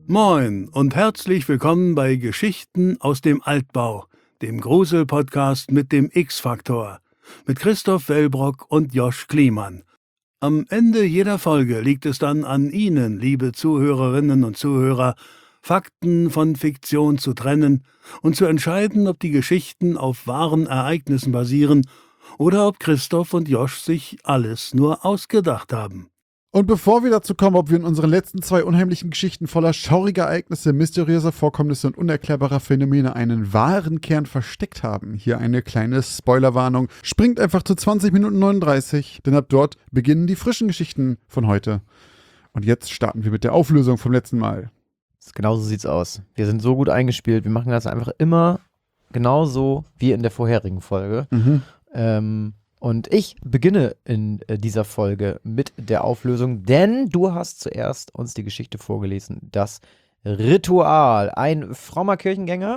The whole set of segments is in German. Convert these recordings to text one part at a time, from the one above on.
Moin und herzlich willkommen bei Geschichten aus dem Altbau, dem Grusel-Podcast mit dem X-Faktor, mit Christoph Wellbrock und Josch Kliemann. Am Ende jeder Folge liegt es dann an Ihnen, liebe Zuhörerinnen und Zuhörer, Fakten von Fiktion zu trennen und zu entscheiden, ob die Geschichten auf wahren Ereignissen basieren oder ob Christoph und Josch sich alles nur ausgedacht haben. Und bevor wir dazu kommen, ob wir in unseren letzten 2 unheimlichen Geschichten voller schauriger Ereignisse, mysteriöser Vorkommnisse und unerklärbarer Phänomene einen wahren Kern versteckt haben, hier eine kleine Spoilerwarnung. Springt einfach zu 20 Minuten 39, denn ab dort beginnen die frischen Geschichten von heute. Und jetzt starten wir mit der Auflösung vom letzten Mal. Genauso sieht's aus. Wir sind so gut eingespielt, wir machen das einfach immer genauso wie in der vorherigen Folge. Und ich beginne in dieser Folge mit der Auflösung, denn du hast zuerst uns die Geschichte vorgelesen. Das Ritual. Ein frommer Kirchengänger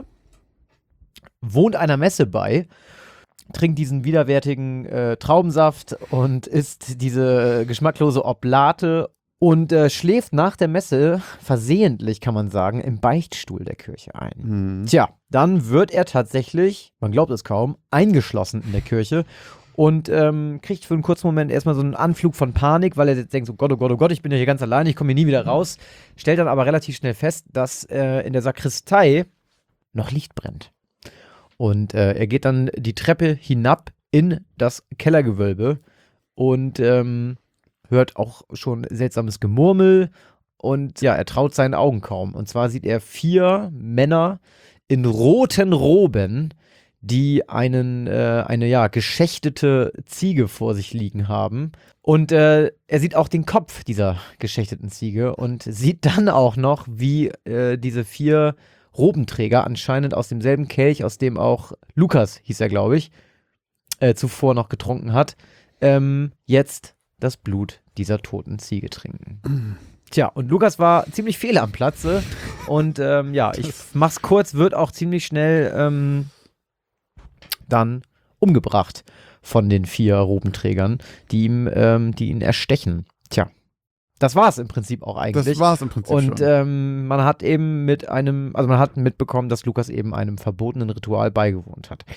wohnt einer Messe bei, trinkt diesen widerwärtigen Traubensaft und isst diese geschmacklose Oblate und schläft nach der Messe versehentlich, kann man sagen, im Beichtstuhl der Kirche ein. Tja, dann wird er tatsächlich, man glaubt es kaum, eingeschlossen in der Kirche. Und kriegt für einen kurzen Moment erstmal so einen Anflug von Panik, weil er jetzt denkt, so Gott, oh Gott, oh Gott, ich bin ja hier ganz allein, ich komme hier nie wieder raus. Stellt dann aber relativ schnell fest, dass in der Sakristei noch Licht brennt. Und er geht dann die Treppe hinab in das Kellergewölbe und hört auch schon seltsames Gemurmel. Und ja, er traut seinen Augen kaum. Und zwar sieht er 4 Männer in roten Roben, die eine geschächtete Ziege vor sich liegen haben. Und er sieht auch den Kopf dieser geschächteten Ziege und sieht dann auch noch, wie diese 4 Robenträger anscheinend aus demselben Kelch, aus dem auch Lukas, hieß er, glaube ich, zuvor noch getrunken hat, jetzt das Blut dieser toten Ziege trinken. Tja, und Lukas war ziemlich fehl am Platze und ich mach's kurz, wird auch ziemlich schnell dann umgebracht von den 4 Robenträgern, die ihn erstechen. Tja, das war es im Prinzip auch eigentlich. Das war es im Prinzip und schon. Man hat eben man hat mitbekommen, dass Lukas eben einem verbotenen Ritual beigewohnt hat.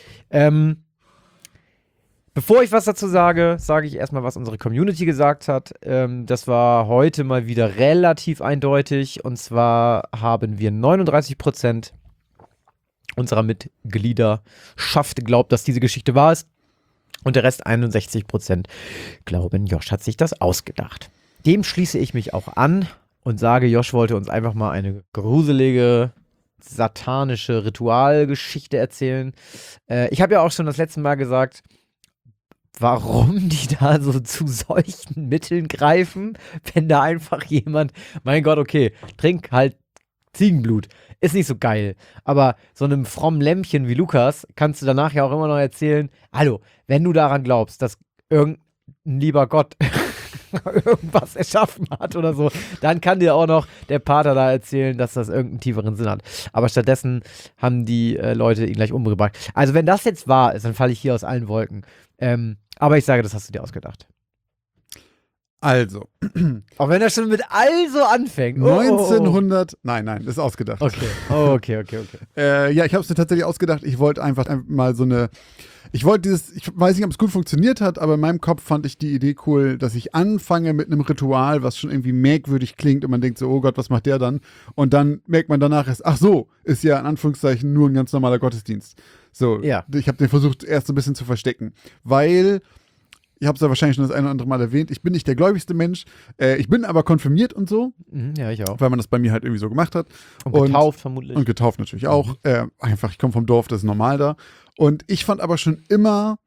Bevor ich was dazu sage, sage ich erstmal, was unsere Community gesagt hat. Das war heute mal wieder relativ eindeutig. Und zwar haben wir 39% unserer Mitgliederschaft glaubt, dass diese Geschichte wahr ist. Und der Rest 61% glauben, Josh hat sich das ausgedacht. Dem schließe ich mich auch an und sage, Josh wollte uns einfach mal eine gruselige, satanische Ritualgeschichte erzählen. Ich habe ja auch schon das letzte Mal gesagt, warum die da so zu solchen Mitteln greifen, wenn da einfach jemand, mein Gott, okay, trink halt Ziegenblut. Ist nicht so geil. Aber so einem frommen Lämmchen wie Lukas kannst du danach ja auch immer noch erzählen, hallo, wenn du daran glaubst, dass irgendein lieber Gott irgendwas erschaffen hat oder so, dann kann dir auch noch der Pater da erzählen, dass das irgendeinen tieferen Sinn hat. Aber stattdessen haben die Leute ihn gleich umgebracht. Also wenn das jetzt wahr ist, dann falle ich hier aus allen Wolken. Aber ich sage, das hast du dir ausgedacht. Also. Auch wenn er schon mit also anfängt. 1900. Nein, ist ausgedacht. Okay. Okay. Ja, ich habe es mir tatsächlich ausgedacht. Ich wollte einfach mal so eine. Ich weiß nicht, ob es gut funktioniert hat, aber in meinem Kopf fand ich die Idee cool, dass ich anfange mit einem Ritual, was schon irgendwie merkwürdig klingt und man denkt so, oh Gott, was macht der dann? Und dann merkt man danach erst, ach so, ist ja in Anführungszeichen nur ein ganz normaler Gottesdienst. So, ja. Ich habe den versucht erst so ein bisschen zu verstecken, weil ich habe es ja wahrscheinlich schon das eine oder andere Mal erwähnt, ich bin nicht der gläubigste Mensch, ich bin aber konfirmiert und so. Ja, ich auch. Weil man das bei mir halt irgendwie so gemacht hat. Und getauft vermutlich. Und getauft natürlich auch. Einfach, ich komme vom Dorf, das ist normal da. Und ich fand aber schon immer,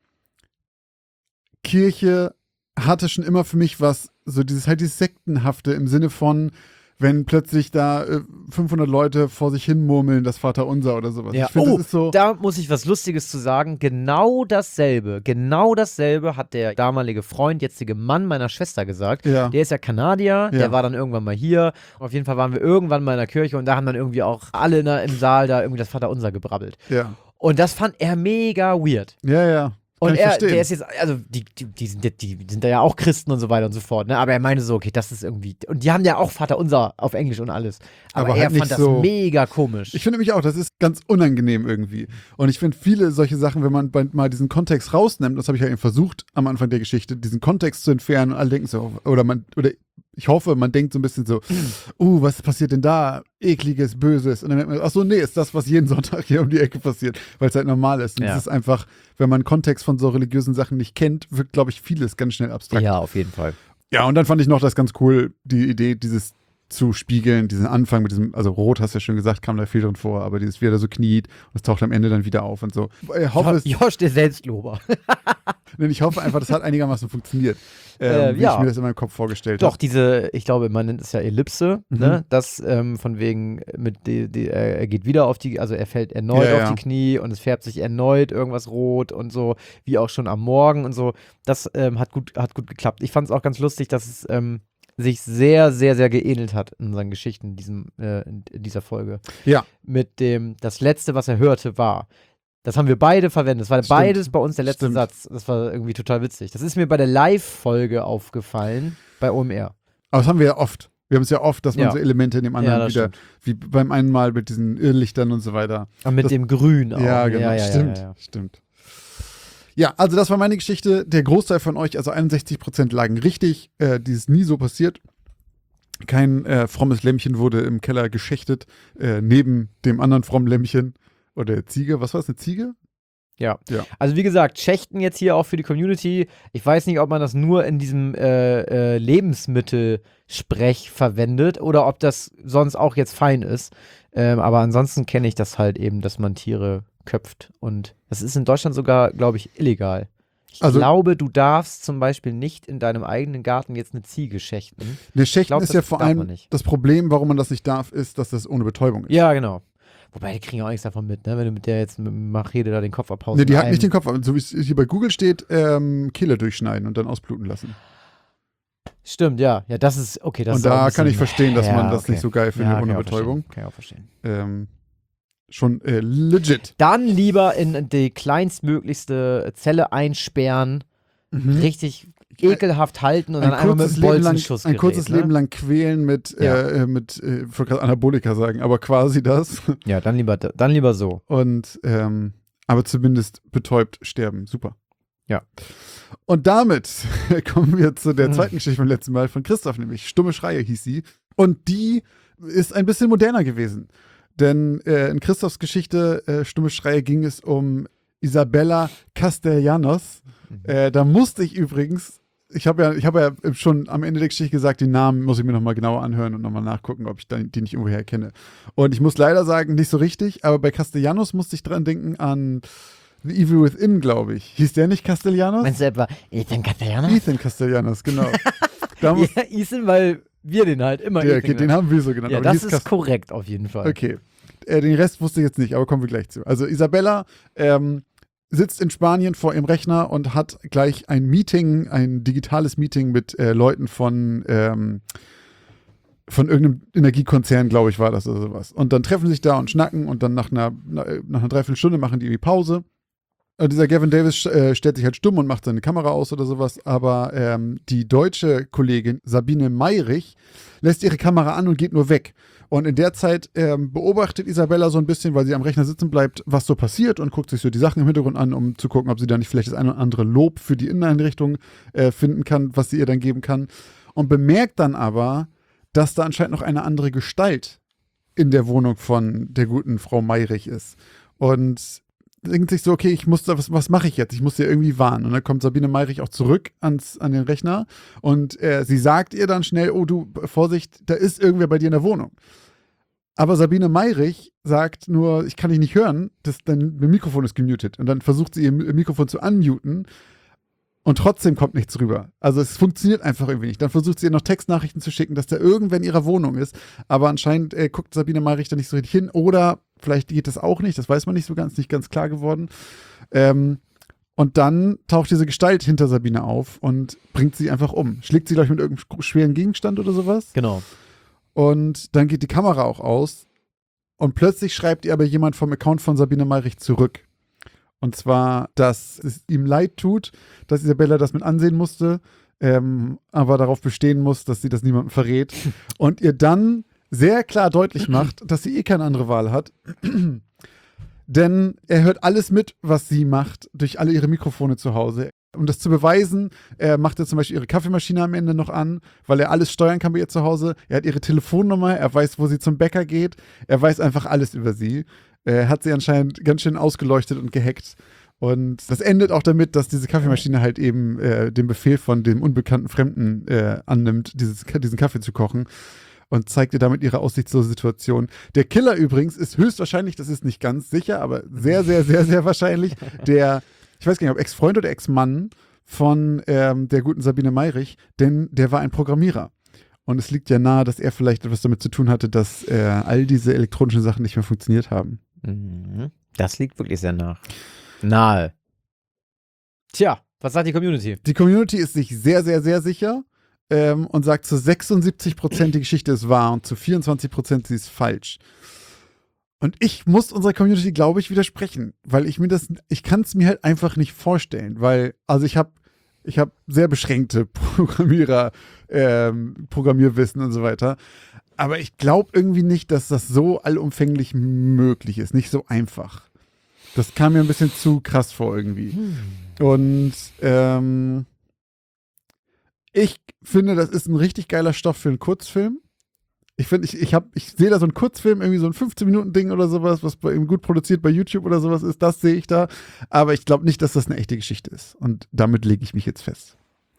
Kirche hatte schon immer für mich was, so dieses Sektenhafte im Sinne von, wenn plötzlich da 500 Leute vor sich hin murmeln, das Vaterunser oder sowas. Ja. Ich find, das ist so. Da muss ich was Lustiges zu sagen. Genau dasselbe hat der damalige Freund, jetzige Mann meiner Schwester gesagt. Ja. Der ist ja Kanadier, der war dann irgendwann mal hier. Auf jeden Fall waren wir irgendwann mal in der Kirche und da haben dann irgendwie auch alle im Saal da irgendwie das Vaterunser gebrabbelt. Ja. Und das fand er mega weird. Ja. Und ich verstehen. der ist jetzt, also die sind da ja auch Christen und so weiter und so fort, ne? Aber er meinte so, okay, das ist irgendwie, und die haben ja auch Vaterunser auf Englisch und alles. Aber Aber er halt nicht fand das so- mega komisch. Ich finde mich auch, das ist ganz unangenehm irgendwie. Und ich finde viele solche Sachen, wenn man mal diesen Kontext rausnimmt, das habe ich ja eben versucht am Anfang der Geschichte, diesen Kontext zu entfernen und alle denken so, oder ich hoffe, man denkt so ein bisschen so, was passiert denn da? Ekliges, Böses. Und dann denkt man, ach so, nee, ist das, was jeden Sonntag hier um die Ecke passiert, weil es halt normal ist. Und es ist einfach, wenn man Kontext von so religiösen Sachen nicht kennt, wird, glaube ich, vieles ganz schnell abstrakt. Ja, auf jeden Fall. Ja, und dann fand ich noch das ganz cool, die Idee, dieses zu spiegeln, diesen Anfang mit diesem, also Rot hast du ja schon gesagt, kam da viel drin vor, aber dieses, wie er da so kniet und es taucht am Ende dann wieder auf und so. Ich hoffe, Josh, der Selbstlober. ich hoffe einfach, das hat einigermaßen funktioniert, wie ja. ich mir das in meinem Kopf vorgestellt habe. Doch, ich glaube, man nennt es ja Ellipse, ne? Das von wegen, er geht wieder auf die, also er fällt erneut auf die Knie und es färbt sich erneut irgendwas rot und so, wie auch schon am Morgen und so. Das hat gut geklappt. Ich fand es auch ganz lustig, dass es sich sehr, sehr, sehr geähnelt hat in unseren Geschichten in dieser Folge. Ja. Mit das Letzte, was er hörte, war. Das haben wir beide verwendet. Das war beides bei uns der letzte Satz. Das war irgendwie total witzig. Das ist mir bei der Live-Folge aufgefallen, bei OMR. Aber das haben wir ja oft. Wir haben es ja oft, dass man Ja. so Elemente in dem anderen wieder, stimmt. wie beim einen Mal mit diesen Irrlichtern und so weiter. Und mit dem Grün auch. Ja, genau. Stimmt. Ja, also das war meine Geschichte. Der Großteil von euch, also 61% lagen richtig. Die ist nie so passiert. Kein frommes Lämmchen wurde im Keller geschächtet, neben dem anderen frommen Lämmchen oder Ziege. Was war es, eine Ziege? Ja. Ja. Also wie gesagt, Schächten jetzt hier auch für die Community. Ich weiß nicht, ob man das nur in diesem Lebensmittelsprech verwendet oder ob das sonst auch jetzt fein ist. Aber ansonsten kenne ich das halt eben, dass man Tiere köpft. Und das ist in Deutschland sogar, glaube ich, illegal. Ich glaube, du darfst zum Beispiel nicht in deinem eigenen Garten jetzt eine Ziege schächten. Der Schächten ist ja vor darf man allem, nicht. das Problem, warum man das nicht darf, ist, dass das ohne Betäubung ist. Ja, genau. Wobei, die kriegen ja auch nichts davon mit, ne? Wenn du mit der jetzt mit dem Machete da den Kopf abhaust. Nee, die hat nicht den Kopf, aber so wie es hier bei Google steht, Kehle durchschneiden und dann ausbluten lassen. Stimmt, ja. Ja, das ist, okay. Das Und ist auch da ein kann ich bisschen- verstehen, dass man das okay. nicht so geil findet Ja, ohne kann ich auch Betäubung. verstehen. Kann ich auch verstehen. Schon legit. Dann lieber in die kleinstmöglichste Zelle einsperren, richtig ekelhaft halten und dann einfach mit einem Bolzenschussgerät. Ein kurzes ne? Leben lang quälen mit, ich wollte gerade Anabolika sagen, aber quasi das. Ja, dann lieber so. Und, aber zumindest betäubt sterben. Super. Ja. Und damit kommen wir zu der zweiten Geschichte vom letzten Mal von Christoph, nämlich Stumme Schreie hieß sie. Und die ist ein bisschen moderner gewesen. Denn in Christophs Geschichte Stumme Schreie ging es um Isabella Castellanos. Da musste ich übrigens, ich habe ja schon am Ende der Geschichte gesagt, die Namen muss ich mir nochmal genauer anhören und nochmal nachgucken, ob ich die nicht irgendwoher erkenne. Und ich muss leider sagen, nicht so richtig, aber bei Castellanos musste ich dran denken an The Evil Within, glaube ich. Hieß der nicht Castellanos? Meinst du etwa Ethan Castellanos? Ethan Castellanos, genau. Da muss, Ja, Ethan, weil wir den halt immer ja, Ethan okay, den nennen. haben wir so genannt. Ja, aber das die hieß ist korrekt auf jeden Fall. Okay. Den Rest wusste ich jetzt nicht, aber kommen wir gleich zu. Also Isabella sitzt in Spanien vor ihrem Rechner und hat gleich ein Meeting, ein digitales Meeting mit Leuten von irgendeinem Energiekonzern, glaube ich, war das oder sowas. Und dann treffen sie sich da und schnacken und dann nach einer Dreiviertelstunde machen die irgendwie Pause. Und dieser Gavin Davis stellt sich halt stumm und macht seine Kamera aus oder sowas, aber die deutsche Kollegin Sabine Meyrich lässt ihre Kamera an und geht nur weg. Und in der Zeit beobachtet Isabella so ein bisschen, weil sie am Rechner sitzen bleibt, was so passiert und guckt sich so die Sachen im Hintergrund an, um zu gucken, ob sie da nicht vielleicht das eine oder andere Lob für die Inneneinrichtung finden kann, was sie ihr dann geben kann. Und bemerkt dann aber, dass da anscheinend noch eine andere Gestalt in der Wohnung von der guten Frau Meyrich ist. Und denkt sich so, okay, ich muss da, was mache ich jetzt? Ich muss sie irgendwie warnen. Und dann kommt Sabine Meyrich auch zurück an den Rechner und sie sagt ihr dann schnell, oh du, Vorsicht, da ist irgendwer bei dir in der Wohnung. Aber Sabine Meyrich sagt nur, ich kann dich nicht hören, dein Mikrofon ist gemutet. Und dann versucht sie ihr Mikrofon zu unmuten und trotzdem kommt nichts rüber. Also es funktioniert einfach irgendwie nicht. Dann versucht sie ihr noch Textnachrichten zu schicken, dass da irgendwer in ihrer Wohnung ist. Aber anscheinend guckt Sabine Meyrich da nicht so richtig hin. Oder vielleicht geht das auch nicht, das weiß man nicht so ganz, nicht ganz klar geworden. Und dann taucht diese Gestalt hinter Sabine auf und bringt sie einfach um. Schlägt sie, glaube ich, mit irgendeinem schweren Gegenstand oder sowas. Genau. Und dann geht die Kamera auch aus. Und plötzlich schreibt ihr aber jemand vom Account von Sabine Meyrich zurück. Und zwar, dass es ihm leid tut, dass Isabella das mit ansehen musste, aber darauf bestehen muss, dass sie das niemandem verrät. Und ihr dann sehr klar deutlich macht, dass sie keine andere Wahl hat. Denn er hört alles mit, was sie macht, durch alle ihre Mikrofone zu Hause. Um das zu beweisen, macht er zum Beispiel ihre Kaffeemaschine am Ende noch an, weil er alles steuern kann bei ihr zu Hause. Er hat ihre Telefonnummer, er weiß, wo sie zum Bäcker geht. Er weiß einfach alles über sie. Er hat sie anscheinend ganz schön ausgeleuchtet und gehackt. Und das endet auch damit, dass diese Kaffeemaschine halt eben den Befehl von dem unbekannten Fremden annimmt, diesen Kaffee zu kochen. Und zeigt ihr damit ihre aussichtslose Situation. Der Killer übrigens ist höchstwahrscheinlich, das ist nicht ganz sicher, aber sehr, sehr, sehr, sehr wahrscheinlich, ich weiß gar nicht, ob Ex-Freund oder Ex-Mann von der guten Sabine Meirich, denn der war ein Programmierer. Und es liegt ja nahe, dass er vielleicht etwas damit zu tun hatte, dass all diese elektronischen Sachen nicht mehr funktioniert haben. Das liegt wirklich sehr nahe. Tja, was sagt die Community? Die Community ist sich sehr, sehr, sehr sicher und sagt, zu 76% die Geschichte ist wahr und zu 24% sie ist falsch. Und ich muss unserer Community, glaube ich, widersprechen, weil ich kann es mir halt einfach nicht vorstellen, weil, also ich habe sehr beschränkte Programmierwissen und so weiter, aber ich glaube irgendwie nicht, dass das so allumfänglich möglich ist, nicht so einfach. Das kam mir ein bisschen zu krass vor irgendwie. Und ich finde, das ist ein richtig geiler Stoff für einen Kurzfilm. Ich finde, ich sehe da so einen Kurzfilm, irgendwie so ein 15-Minuten-Ding oder sowas, was bei ihm gut produziert bei YouTube oder sowas ist, das sehe ich da. Aber ich glaube nicht, dass das eine echte Geschichte ist. Und damit lege ich mich jetzt fest.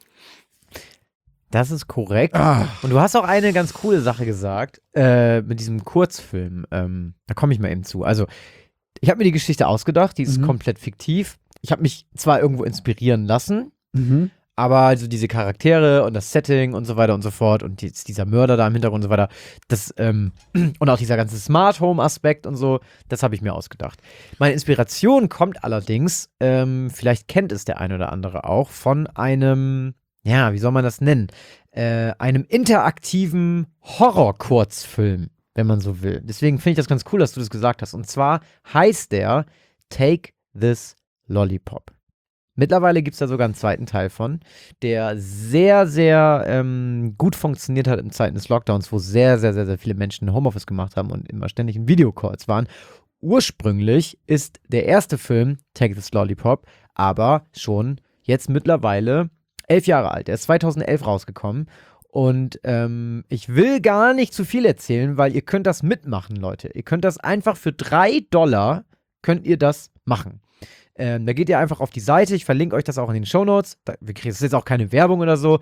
Das ist korrekt. Und du hast auch eine ganz coole Sache gesagt, mit diesem Kurzfilm. Da komme ich mal eben zu. Also, ich habe mir die Geschichte ausgedacht, die ist komplett fiktiv. Ich habe mich zwar irgendwo inspirieren lassen, aber also diese Charaktere und das Setting und so weiter und so fort und dieser Mörder da im Hintergrund und so weiter, und auch dieser ganze Smart Home Aspekt und so, das habe ich mir ausgedacht. Meine Inspiration kommt allerdings, vielleicht kennt es der eine oder andere auch, von einem, ja, wie soll man das nennen? Einem interaktiven Horror-Kurzfilm, wenn man so will. Deswegen finde ich das ganz cool, dass du das gesagt hast. Und zwar heißt der Take This Lollipop. Mittlerweile gibt es da sogar einen zweiten Teil von, der sehr, sehr gut funktioniert hat in Zeiten des Lockdowns, wo sehr, sehr, sehr, sehr viele Menschen Homeoffice gemacht haben und immer ständig in Videocalls waren. Ursprünglich ist der erste Film, Take This Lollipop, aber schon jetzt mittlerweile 11 Jahre alt. Er ist 2011 rausgekommen. Und ich will gar nicht zu viel erzählen, weil ihr könnt das mitmachen, Leute. Ihr könnt das einfach für $3 könnt ihr das machen. Da geht ihr einfach auf die Seite, ich verlinke euch das auch in den Shownotes. Das ist jetzt auch keine Werbung oder so.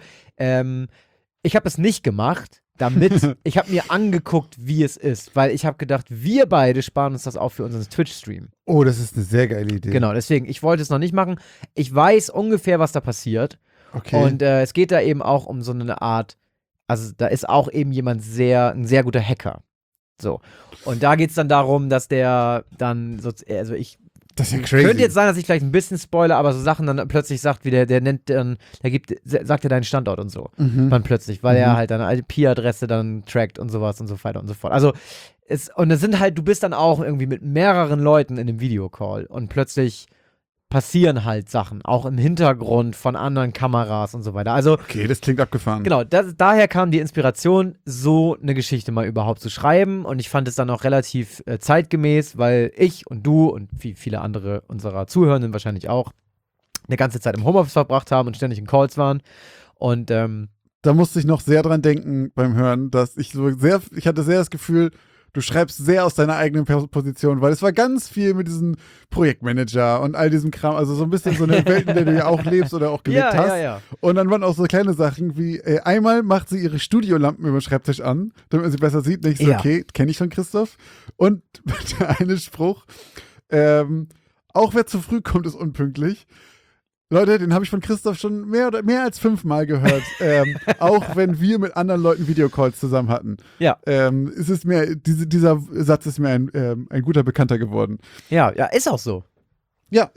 Ich habe es nicht gemacht, damit ich habe mir angeguckt, wie es ist, weil ich habe gedacht, wir beide sparen uns das auf für unseren Twitch-Stream. Oh, das ist eine sehr geile Idee. Genau, deswegen, ich wollte es noch nicht machen. Ich weiß ungefähr, was da passiert. Okay. Und es geht da eben auch um so eine Art, also da ist auch eben ein sehr guter Hacker. So. Und da geht es dann darum, dass der dann, also ich das ist ja crazy. Könnte jetzt sein, dass ich vielleicht ein bisschen spoilere, aber so Sachen dann plötzlich sagt, wie der nennt dann, sagt er deinen Standort und so. Dann plötzlich, weil er halt deine IP-Adresse dann trackt und sowas und so weiter und so fort. Also, und es sind halt, du bist dann auch irgendwie mit mehreren Leuten in einem Videocall und plötzlich passieren halt Sachen, auch im Hintergrund von anderen Kameras und so weiter. Also, okay, das klingt abgefahren. Genau, daher kam die Inspiration, so eine Geschichte mal überhaupt zu schreiben und ich fand es dann auch relativ zeitgemäß, weil ich und du und viele andere unserer Zuhörenden wahrscheinlich auch eine ganze Zeit im Homeoffice verbracht haben und ständig in Calls waren und da musste ich noch sehr dran denken beim Hören, dass ich hatte sehr das Gefühl, du schreibst sehr aus deiner eigenen Position, weil es war ganz viel mit diesem Projektmanager und all diesem Kram, also so ein bisschen so eine Welt, in der du ja auch lebst oder auch gelebt hast. Ja. Und dann waren auch so kleine Sachen wie, einmal macht sie ihre Studiolampen über den Schreibtisch an, damit man sie besser sieht. Und ich so, okay, kenne ich schon, Christoph. Und der eine Spruch, auch wer zu früh kommt, ist unpünktlich. Leute, den habe ich von Christoph schon mehr als 5-mal gehört. Auch wenn wir mit anderen Leuten Videocalls zusammen hatten. Ja. Dieser Satz ist mir ein guter Bekannter geworden. Ja, ist auch so. Ja,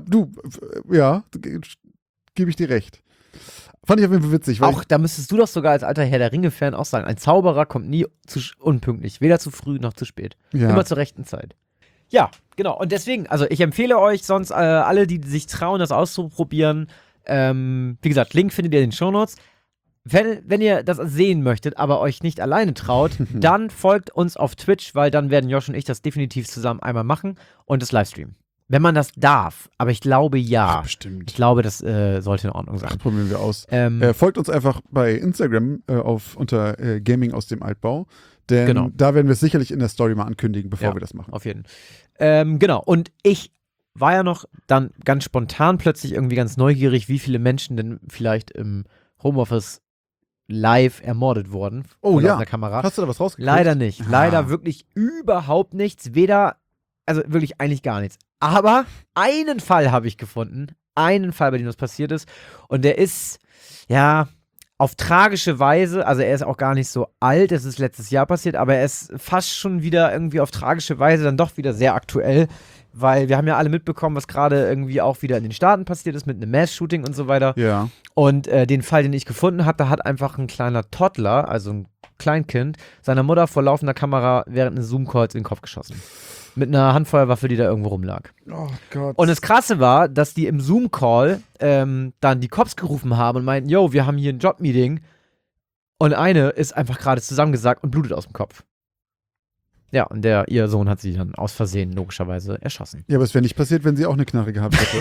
gebe ich dir recht. Fand ich auf jeden Fall witzig. Weil auch, da müsstest du doch sogar als alter Herr der Ringe-Fan auch sagen, ein Zauberer kommt nie unpünktlich. Weder zu früh noch zu spät. Ja. Immer zur rechten Zeit. Ja, genau. Und deswegen, also ich empfehle euch sonst alle, die sich trauen, das auszuprobieren, wie gesagt, Link findet ihr in den Shownotes. Wenn ihr das sehen möchtet, aber euch nicht alleine traut, dann folgt uns auf Twitch, weil dann werden Josh und ich das definitiv zusammen einmal machen und das Livestreamen. Wenn man das darf, aber ich glaube ja. Ach, bestimmt. Ich glaube, das sollte in Ordnung sein. Das probieren wir aus. Folgt uns einfach bei Instagram unter Gaming aus dem Altbau, denn Genau. da werden wir es sicherlich in der Story mal ankündigen, bevor wir das machen. Auf jeden Fall. Genau. Und ich war ja noch dann ganz spontan plötzlich irgendwie ganz neugierig, wie viele Menschen denn vielleicht im Homeoffice live ermordet wurden. Oh ja. Auf der Kamera. Hast du da was rausgekriegt? Leider nicht. Leider wirklich überhaupt nichts. Also wirklich eigentlich gar nichts. Aber einen Fall habe ich gefunden. Einen Fall, bei dem das passiert ist. Und der ist, ja, auf tragische Weise, also er ist auch gar nicht so alt, es ist letztes Jahr passiert, aber er ist fast schon wieder irgendwie auf tragische Weise dann doch wieder sehr aktuell. Weil wir haben ja alle mitbekommen, was gerade irgendwie auch wieder in den Staaten passiert ist mit einem Mass-Shooting und so weiter. Ja. Und den Fall, den ich gefunden habe, da hat einfach ein kleiner Toddler, also ein Kleinkind, seiner Mutter vor laufender Kamera während eines Zoom-Calls in den Kopf geschossen. Mit einer Handfeuerwaffe, die da irgendwo rumlag. Oh Gott. Und das Krasse war, dass die im Zoom-Call dann die Cops gerufen haben und meinten, yo, wir haben hier ein Job-Meeting. Und eine ist einfach gerade zusammengesackt und blutet aus dem Kopf. Ja, und ihr Sohn hat sie dann aus Versehen logischerweise erschossen. Ja, aber es wäre nicht passiert, wenn sie auch eine Knarre gehabt hätte.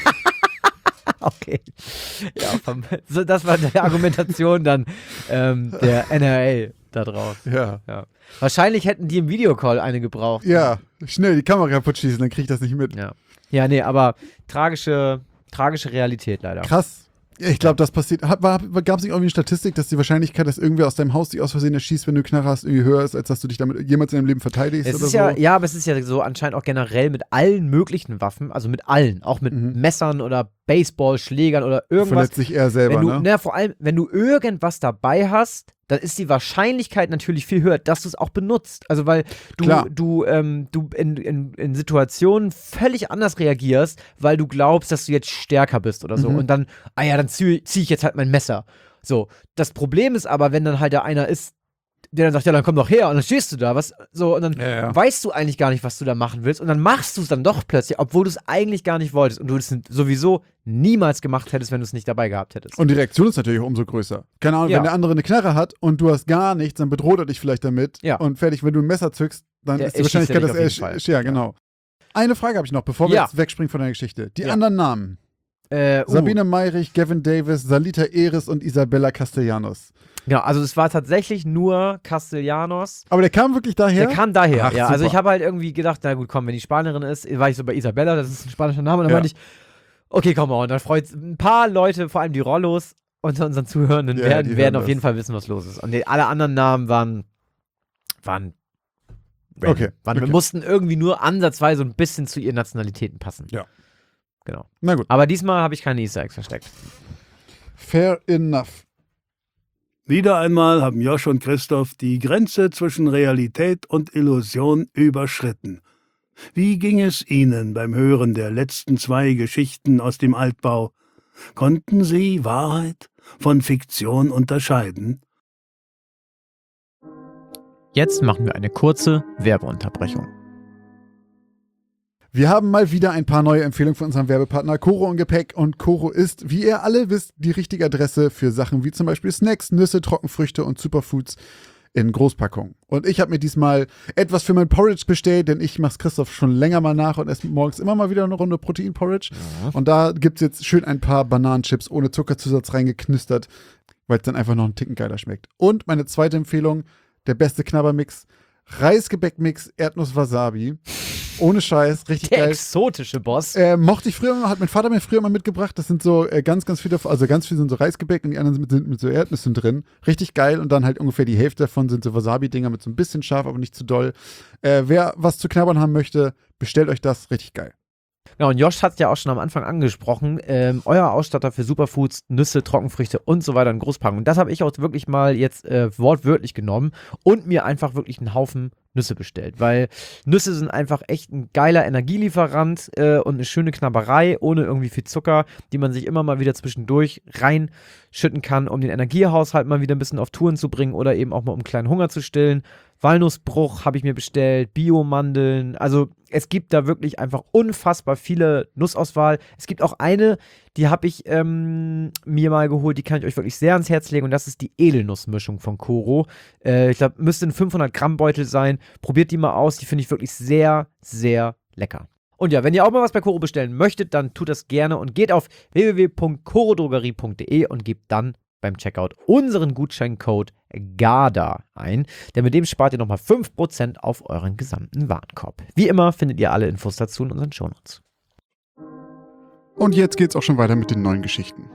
Okay. Ja, das war die Argumentation dann der NRA da drauf. Ja. Wahrscheinlich hätten die im Videocall eine gebraucht. Ja, schnell die Kamera kaputt schießen, dann krieg ich das nicht mit. Ja, nee, aber tragische Realität leider. Krass. Ja, ich glaube, das passiert. Gab es nicht irgendwie eine Statistik, dass die Wahrscheinlichkeit, dass irgendwer aus deinem Haus dich aus Versehen erschießt, wenn du eine Knarre hast, irgendwie höher ist, als dass du dich damit jemals in deinem Leben verteidigst oder so? Ja, aber es ist ja so anscheinend auch generell mit allen möglichen Waffen, also mit allen, auch mit Messern oder Baseballschlägern oder irgendwas. Verletzt sich er selber, ne? Vor allem, wenn du irgendwas dabei hast, dann ist die Wahrscheinlichkeit natürlich viel höher, dass du es auch benutzt. Also weil du in Situationen völlig anders reagierst, weil du glaubst, dass du jetzt stärker bist oder so. Und dann, dann zieh ich jetzt halt mein Messer. So, das Problem ist aber, wenn dann halt da einer ist, der dann sagt, ja, dann komm doch her, und dann stehst du da, und dann weißt du eigentlich gar nicht, was du da machen willst, und dann machst du es dann doch plötzlich, obwohl du es eigentlich gar nicht wolltest und du es sowieso niemals gemacht hättest, wenn du es nicht dabei gehabt hättest. Und die Reaktion ist natürlich auch umso größer. Keine Ahnung, wenn der andere eine Knarre hat und du hast gar nichts, dann bedroht er dich vielleicht damit und fertig, wenn du ein Messer zückst, dann ist die Wahrscheinlichkeit, dass er ja, genau. Eine Frage habe ich noch, bevor wir jetzt wegspringen von deiner Geschichte. Die anderen Namen. Sabine Meirich, Gavin Davis, Salita Eris und Isabella Castellanos. Genau, also es war tatsächlich nur Castellanos. Aber der kam wirklich daher? Der kam daher, Ach, ja. super. Also ich habe halt irgendwie gedacht, na gut, komm, wenn die Spanierin ist, war ich so bei Isabella, das ist ein spanischer Name, und dann meinte ich, okay, komm mal, und dann freut ein paar Leute, vor allem die Rollos unter unseren Zuhörenden, werden auf jeden Fall wissen, was los ist. Und alle anderen Namen waren okay. Wir mussten irgendwie nur ansatzweise ein bisschen zu ihren Nationalitäten passen. Ja. Genau. Na gut. Aber diesmal habe ich keine Easter Eggs versteckt. Fair enough. Wieder einmal haben Josh und Christoph die Grenze zwischen Realität und Illusion überschritten. Wie ging es Ihnen beim Hören der letzten 2 Geschichten aus dem Altbau? Konnten Sie Wahrheit von Fiktion unterscheiden? Jetzt machen wir eine kurze Werbeunterbrechung. Wir haben mal wieder ein paar neue Empfehlungen von unserem Werbepartner Koro und Gepäck, und Koro ist, wie ihr alle wisst, die richtige Adresse für Sachen wie zum Beispiel Snacks, Nüsse, Trockenfrüchte und Superfoods in Großpackungen. Und ich habe mir diesmal etwas für mein Porridge bestellt, denn ich mache es Christoph schon länger mal nach und esse morgens immer mal wieder eine Runde Protein-Porridge. Ja. Und da gibt es jetzt schön ein paar Bananenchips ohne Zuckerzusatz reingeknistert, weil es dann einfach noch einen Ticken geiler schmeckt. Und meine zweite Empfehlung, der beste Knabbermix, Reisgebäckmix, Erdnuss-Wasabi. Ohne Scheiß, richtig geil. Der exotische Boss. Mochte ich früher, hat mein Vater mir früher mal mitgebracht. Das sind so ganz viele, also ganz viel sind so Reisgebäck und die anderen sind mit so Erdnüssen drin. Richtig geil, und dann halt ungefähr die Hälfte davon sind so Wasabi-Dinger mit so ein bisschen scharf, aber nicht zu doll. Wer was zu knabbern haben möchte, bestellt euch das, richtig geil. Ja, und Josh hat es ja auch schon am Anfang angesprochen, euer Ausstatter für Superfoods, Nüsse, Trockenfrüchte und so weiter in Großpackung. Und das habe ich auch wirklich mal jetzt wortwörtlich genommen und mir einfach wirklich einen Haufen Nüsse bestellt, weil Nüsse sind einfach echt ein geiler Energielieferant und eine schöne Knabberei ohne irgendwie viel Zucker, die man sich immer mal wieder zwischendurch reinschütten kann, um den Energiehaushalt mal wieder ein bisschen auf Touren zu bringen oder eben auch mal um kleinen Hunger zu stillen. Walnussbruch habe ich mir bestellt, Biomandeln, also Es gibt da wirklich einfach unfassbar viele Nussauswahl. Es gibt auch eine, die habe ich mir mal geholt, die kann ich euch wirklich sehr ans Herz legen und das ist die Edelnussmischung von Koro. Ich glaube, müsste ein 500 Gramm Beutel sein. Probiert die mal aus, die finde ich wirklich sehr, sehr lecker. Und ja, wenn ihr auch mal was bei Koro bestellen möchtet, dann tut das gerne und geht auf www.korodrogerie.de und gebt dann beim Checkout unseren Gutscheincode GADA ein, denn mit dem spart ihr nochmal 5% auf euren gesamten Warenkorb. Wie immer findet ihr alle Infos dazu in unseren Shownotes. Und jetzt geht's auch schon weiter mit den neuen Geschichten.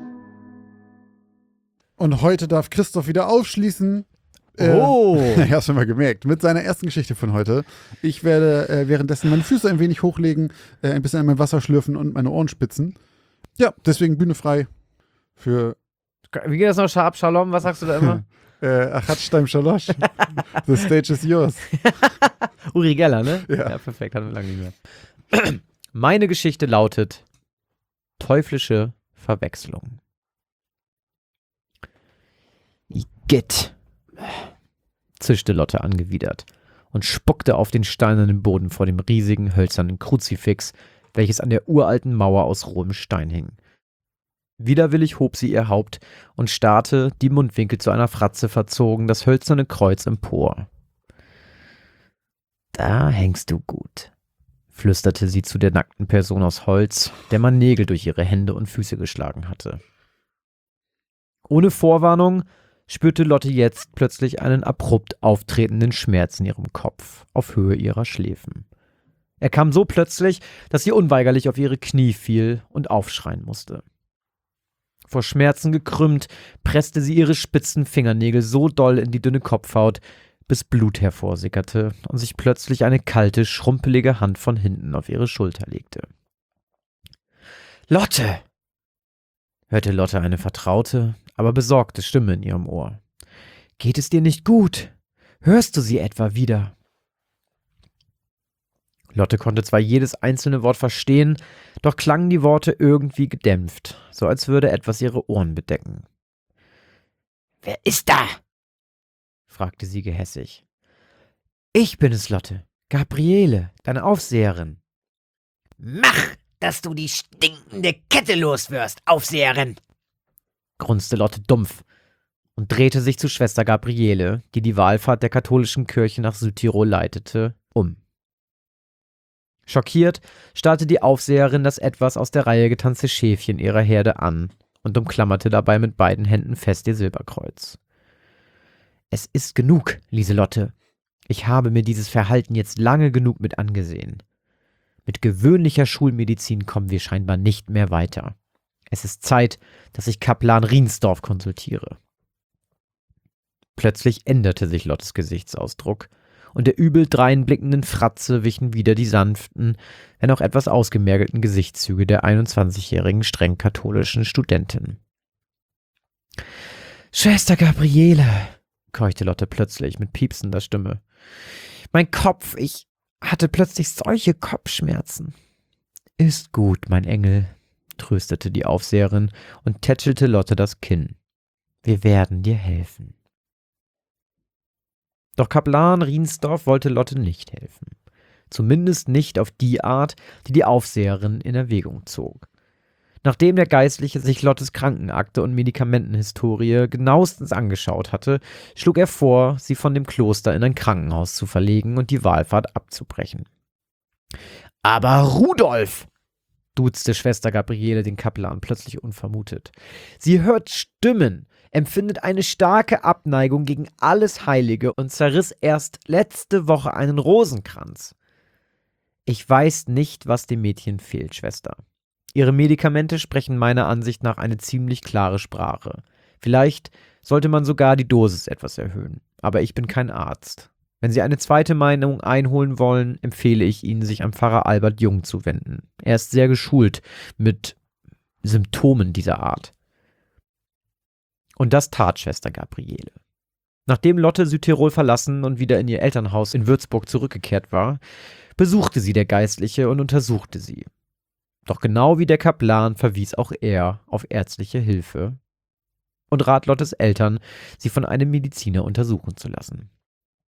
Und heute darf Christoph wieder aufschließen. Ich hab's schon mal gemerkt. Mit seiner ersten Geschichte von heute. Ich werde währenddessen meine Füße ein wenig hochlegen, ein bisschen an mein Wasser schlürfen und meine Ohren spitzen. Ja, deswegen Bühne frei für... Wie geht das noch? Sharp Shalom, was sagst du da immer? Achatz Steim Shalosh. The stage is yours. Uri Geller, ne? Ja. Perfekt, hatten wir lange nicht mehr. Meine Geschichte lautet teuflische Verwechslung. Igitt, zischte Lotte angewidert und spuckte auf den steinernen Boden vor dem riesigen hölzernen Kruzifix, welches an der uralten Mauer aus rohem Stein hing. Widerwillig hob sie ihr Haupt und starrte, die Mundwinkel zu einer Fratze verzogen, das hölzerne Kreuz empor. »Da hängst du gut«, flüsterte sie zu der nackten Person aus Holz, der man Nägel durch ihre Hände und Füße geschlagen hatte. Ohne Vorwarnung spürte Lotte jetzt plötzlich einen abrupt auftretenden Schmerz in ihrem Kopf, auf Höhe ihrer Schläfen. Er kam so plötzlich, dass sie unweigerlich auf ihre Knie fiel und aufschreien musste. Vor Schmerzen gekrümmt, presste sie ihre spitzen Fingernägel so doll in die dünne Kopfhaut, bis Blut hervorsickerte und sich plötzlich eine kalte, schrumpelige Hand von hinten auf ihre Schulter legte. »Lotte!« hörte Lotte eine vertraute, aber besorgte Stimme in ihrem Ohr. »Geht es dir nicht gut? Hörst du sie etwa wieder?« Lotte konnte zwar jedes einzelne Wort verstehen, doch klangen die Worte irgendwie gedämpft, so als würde etwas ihre Ohren bedecken. »Wer ist da?« fragte sie gehässig. »Ich bin es, Lotte. Gabriele, deine Aufseherin.« »Mach, dass du die stinkende Kette loswirst, Aufseherin!« grunzte Lotte dumpf und drehte sich zu Schwester Gabriele, die die Wallfahrt der katholischen Kirche nach Südtirol leitete, um. Schockiert starrte die Aufseherin das etwas aus der Reihe getanzte Schäfchen ihrer Herde an und umklammerte dabei mit beiden Händen fest ihr Silberkreuz. »Es ist genug, Lieselotte. Ich habe mir dieses Verhalten jetzt lange genug mit angesehen. Mit gewöhnlicher Schulmedizin kommen wir scheinbar nicht mehr weiter. Es ist Zeit, dass ich Kaplan Riensdorf konsultiere.« Plötzlich änderte sich Lottes Gesichtsausdruck, und der übel dreinblickenden Fratze wichen wieder die sanften, wenn auch etwas ausgemergelten Gesichtszüge der 21-jährigen streng katholischen Studentin. »Schwester Gabriele«, keuchte Lotte plötzlich mit piepsender Stimme. »Mein Kopf, ich hatte plötzlich solche Kopfschmerzen.« »Ist gut, mein Engel«, tröstete die Aufseherin und tätschelte Lotte das Kinn. »Wir werden dir helfen.« Doch Kaplan Riensdorf wollte Lotte nicht helfen. Zumindest nicht auf die Art, die die Aufseherin in Erwägung zog. Nachdem der Geistliche sich Lottes Krankenakte und Medikamentenhistorie genauestens angeschaut hatte, schlug er vor, sie von dem Kloster in ein Krankenhaus zu verlegen und die Wallfahrt abzubrechen. »Aber Rudolf«, duzte Schwester Gabriele den Kaplan plötzlich unvermutet. »Sie hört Stimmen, empfindet eine starke Abneigung gegen alles Heilige und zerriss erst letzte Woche einen Rosenkranz.« »Ich weiß nicht, was dem Mädchen fehlt, Schwester. Ihre Medikamente sprechen meiner Ansicht nach eine ziemlich klare Sprache. Vielleicht sollte man sogar die Dosis etwas erhöhen. Aber ich bin kein Arzt. Wenn Sie eine zweite Meinung einholen wollen, empfehle ich Ihnen, sich an Pfarrer Albert Jung zu wenden. Er ist sehr geschult mit Symptomen dieser Art.« Und das tat Schwester Gabriele. Nachdem Lotte Südtirol verlassen und wieder in ihr Elternhaus in Würzburg zurückgekehrt war, besuchte sie der Geistliche und untersuchte sie. Doch genau wie der Kaplan verwies auch er auf ärztliche Hilfe und rat Lottes Eltern, sie von einem Mediziner untersuchen zu lassen.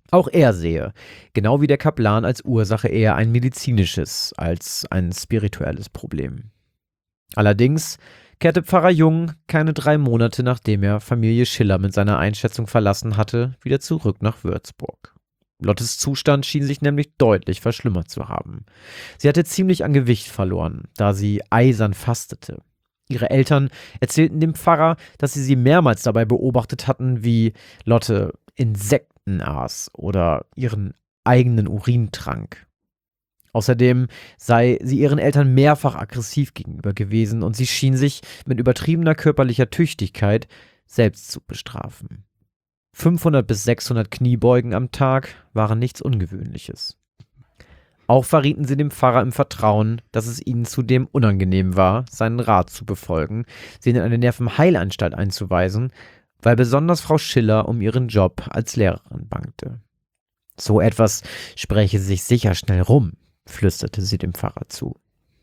Auch er sehe, genau wie der Kaplan, als Ursache eher ein medizinisches als ein spirituelles Problem. Allerdings kehrte Pfarrer Jung keine 3 Monate, nachdem er Familie Schiller mit seiner Einschätzung verlassen hatte, wieder zurück nach Würzburg. Lottes Zustand schien sich nämlich deutlich verschlimmert zu haben. Sie hatte ziemlich an Gewicht verloren, da sie eisern fastete. Ihre Eltern erzählten dem Pfarrer, dass sie mehrmals dabei beobachtet hatten, wie Lotte Insekten aß oder ihren eigenen Urin trank. Außerdem sei sie ihren Eltern mehrfach aggressiv gegenüber gewesen und sie schien sich mit übertriebener körperlicher Tüchtigkeit selbst zu bestrafen. 500 bis 600 Kniebeugen am Tag waren nichts Ungewöhnliches. Auch verrieten sie dem Pfarrer im Vertrauen, dass es ihnen zudem unangenehm war, seinen Rat zu befolgen, sie in eine Nervenheilanstalt einzuweisen, weil besonders Frau Schiller um ihren Job als Lehrerin bangte. So etwas spräche sich sicher schnell rum, flüsterte sie dem Pfarrer zu.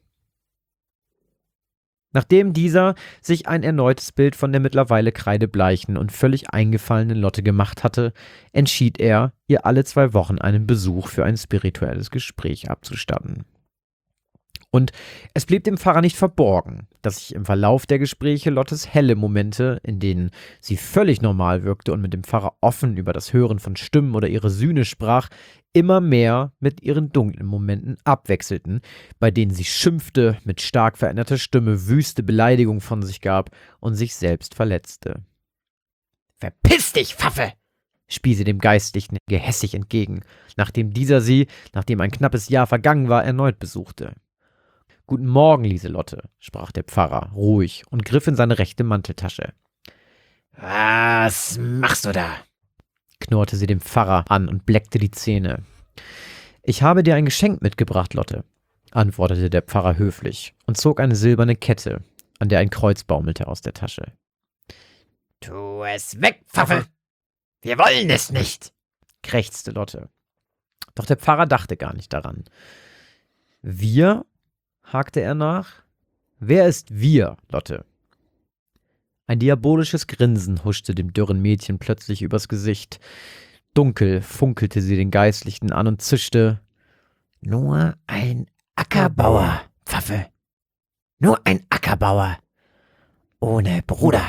Nachdem dieser sich ein erneutes Bild von der mittlerweile kreidebleichen und völlig eingefallenen Lotte gemacht hatte, entschied er, ihr alle 2 Wochen einen Besuch für ein spirituelles Gespräch abzustatten. Und es blieb dem Pfarrer nicht verborgen, dass sich im Verlauf der Gespräche Lottes helle Momente, in denen sie völlig normal wirkte und mit dem Pfarrer offen über das Hören von Stimmen oder ihre Sühne sprach, immer mehr mit ihren dunklen Momenten abwechselten, bei denen sie schimpfte, mit stark veränderter Stimme wüste Beleidigungen von sich gab und sich selbst verletzte. »Verpiss dich, Pfaffe!« spie sie dem Geistlichen gehässig entgegen, nachdem dieser sie, nachdem ein knappes Jahr vergangen war, erneut besuchte. »Guten Morgen, Lieselotte«, sprach der Pfarrer ruhig und griff in seine rechte Manteltasche. »Was machst du da?« knurrte sie dem Pfarrer an und bleckte die Zähne. »Ich habe dir ein Geschenk mitgebracht, Lotte«, antwortete der Pfarrer höflich und zog eine silberne Kette, an der ein Kreuz baumelte, aus der Tasche. »Tu es weg, Pfaffe! Wir wollen es nicht«, krächzte Lotte. Doch der Pfarrer dachte gar nicht daran. »Wir?« hakte er nach. »Wer ist wir, Lotte?« Ein diabolisches Grinsen huschte dem dürren Mädchen plötzlich übers Gesicht. Dunkel funkelte sie den Geistlichen an und zischte: »Nur ein Ackerbauer, Pfaffe. Nur ein Ackerbauer. Ohne Bruder.«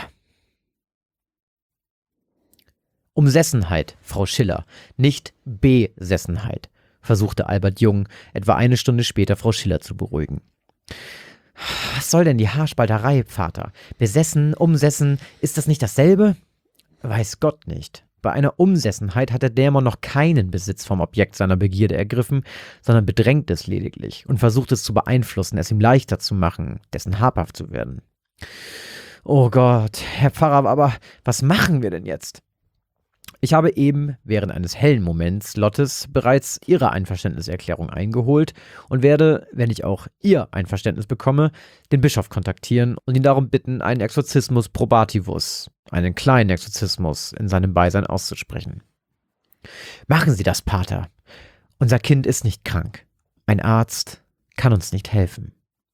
»Umsessenheit, Frau Schiller, nicht Besessenheit«, versuchte Albert Jung etwa 1 Stunde später Frau Schiller zu beruhigen. »Was soll denn die Haarspalterei, Vater? Besessen, umsessen, ist das nicht dasselbe?« »Weiß Gott nicht. Bei einer Umsessenheit hat der Dämon noch keinen Besitz vom Objekt seiner Begierde ergriffen, sondern bedrängt es lediglich und versucht es zu beeinflussen, es ihm leichter zu machen, dessen habhaft zu werden.« »Oh Gott, Herr Pfarrer, aber was machen wir denn jetzt?« Ich habe eben während eines hellen Moments Lottes bereits ihre Einverständniserklärung eingeholt und werde, wenn ich auch ihr Einverständnis bekomme, den Bischof kontaktieren und ihn darum bitten, einen Exorzismus probativus, einen kleinen Exorzismus, in seinem Beisein auszusprechen. »Machen Sie das, Pater. Unser Kind ist nicht krank. Ein Arzt kann uns nicht helfen.«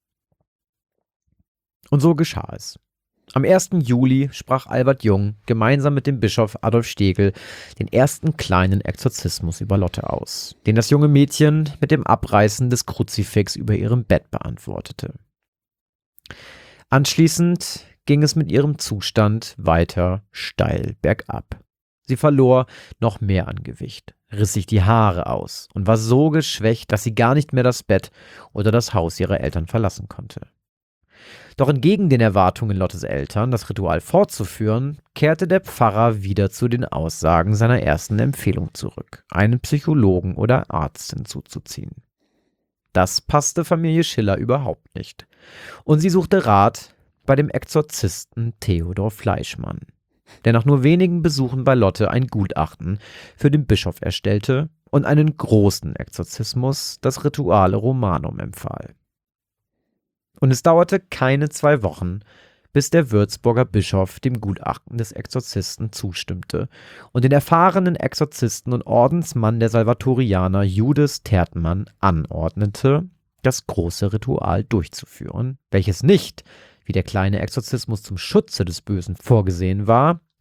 Und so geschah es. Am 1. Juli sprach Albert Jung gemeinsam mit dem Bischof Adolf Stegel den ersten kleinen Exorzismus über Lotte aus, den das junge Mädchen mit dem Abreißen des Kruzifix über ihrem Bett beantwortete. Anschließend ging es mit ihrem Zustand weiter steil bergab. Sie verlor noch mehr an Gewicht, riss sich die Haare aus und war so geschwächt, dass sie gar nicht mehr das Bett oder das Haus ihrer Eltern verlassen konnte. Doch entgegen den Erwartungen Lottes Eltern, das Ritual fortzuführen, kehrte der Pfarrer wieder zu den Aussagen seiner ersten Empfehlung zurück, einen Psychologen oder Arzt hinzuzuziehen. Das passte Familie Schiller überhaupt nicht, und sie suchte Rat bei dem Exorzisten Theodor Fleischmann, der nach nur wenigen Besuchen bei Lotte ein Gutachten für den Bischof erstellte und einen großen Exorzismus, das Rituale Romanum, empfahl. Und es dauerte keine 2 Wochen, bis der Würzburger Bischof dem Gutachten des Exorzisten zustimmte und den erfahrenen Exorzisten und Ordensmann der Salvatorianer Judas Tertmann anordnete, das große Ritual durchzuführen, welches nicht, wie der kleine Exorzismus zum Schutze des Bösen vorgesehen war,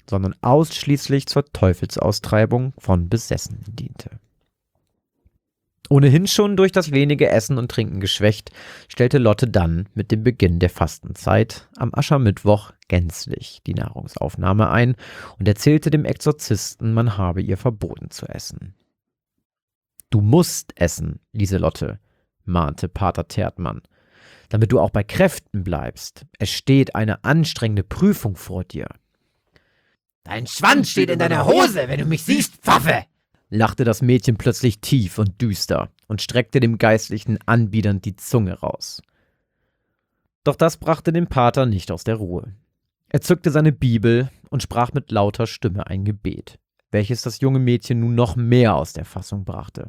sondern ausschließlich zur Teufelsaustreibung von Besessenen diente. Ohnehin schon durch das wenige Essen und Trinken geschwächt, stellte Lotte dann mit dem Beginn der Fastenzeit am Aschermittwoch gänzlich die Nahrungsaufnahme ein und erzählte dem Exorzisten, man habe ihr verboten zu essen. »Du musst essen, Lieselotte«, mahnte Pater Tertmann, »damit du auch bei Kräften bleibst. Es steht eine anstrengende Prüfung vor dir.« Dein Schwanz steht in deiner Hose, wenn du mich siehst, Pfaffe! Lachte das Mädchen plötzlich tief und düster und streckte dem Geistlichen anbiedernd die Zunge raus. Doch das brachte den Pater nicht aus der Ruhe. Er zückte seine Bibel und sprach mit lauter Stimme ein Gebet, welches das junge Mädchen nun noch mehr aus der Fassung brachte.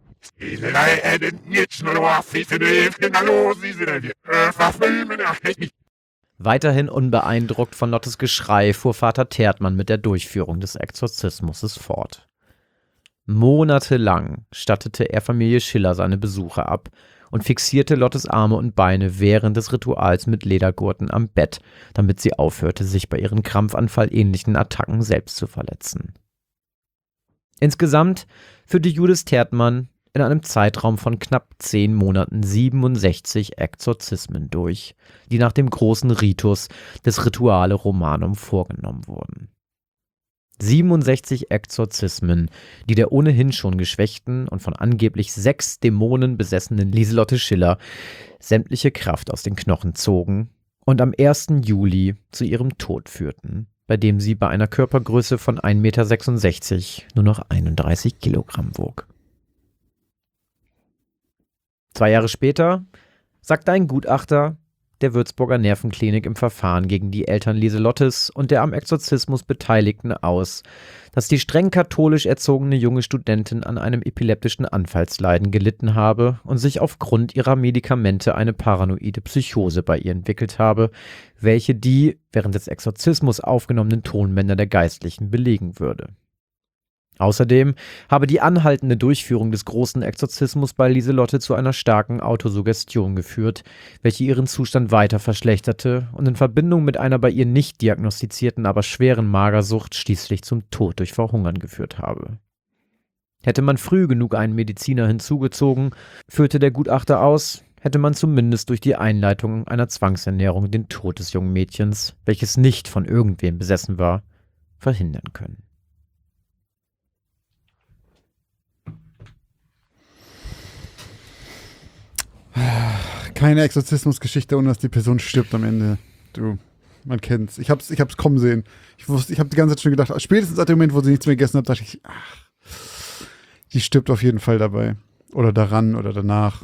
Weiterhin unbeeindruckt von Lottes Geschrei fuhr Vater Tertmann mit der Durchführung des Exorzismus fort. Monatelang stattete er Familie Schiller seine Besuche ab und fixierte Lottes Arme und Beine während des Rituals mit Ledergurten am Bett, damit sie aufhörte, sich bei ihren krampfanfallähnlichen Attacken selbst zu verletzen. Insgesamt führte Judith Tertmann in einem Zeitraum von knapp 10 Monaten 67 Exorzismen durch, die nach dem großen Ritus des Rituale Romanum vorgenommen wurden. 67 Exorzismen, die der ohnehin schon geschwächten und von angeblich 6 Dämonen besessenen Lieselotte Schiller sämtliche Kraft aus den Knochen zogen und am 1. Juli zu ihrem Tod führten, bei dem sie bei einer Körpergröße von 1,66 Meter nur noch 31 Kilogramm wog. 2 Jahre später sagte ein Gutachter der Würzburger Nervenklinik im Verfahren gegen die Eltern Lieselottes und der am Exorzismus Beteiligten aus, dass die streng katholisch erzogene junge Studentin an einem epileptischen Anfallsleiden gelitten habe und sich aufgrund ihrer Medikamente eine paranoide Psychose bei ihr entwickelt habe, welche die während des Exorzismus aufgenommenen Tonbänder der Geistlichen belegen würde. Außerdem habe die anhaltende Durchführung des großen Exorzismus bei Lieselotte zu einer starken Autosuggestion geführt, welche ihren Zustand weiter verschlechterte und in Verbindung mit einer bei ihr nicht diagnostizierten, aber schweren Magersucht schließlich zum Tod durch Verhungern geführt habe. Hätte man früh genug einen Mediziner hinzugezogen, führte der Gutachter aus, hätte man zumindest durch die Einleitung einer Zwangsernährung den Tod des jungen Mädchens, welches nicht von irgendwem besessen war, verhindern können. Keine Exorzismusgeschichte, ohne dass die Person stirbt am Ende. Du, man kennt's. Ich hab's kommen sehen. Ich habe die ganze Zeit schon gedacht, spätestens ab dem Moment, wo sie nichts mehr gegessen hat, dachte ich, die stirbt auf jeden Fall dabei. Oder daran oder danach.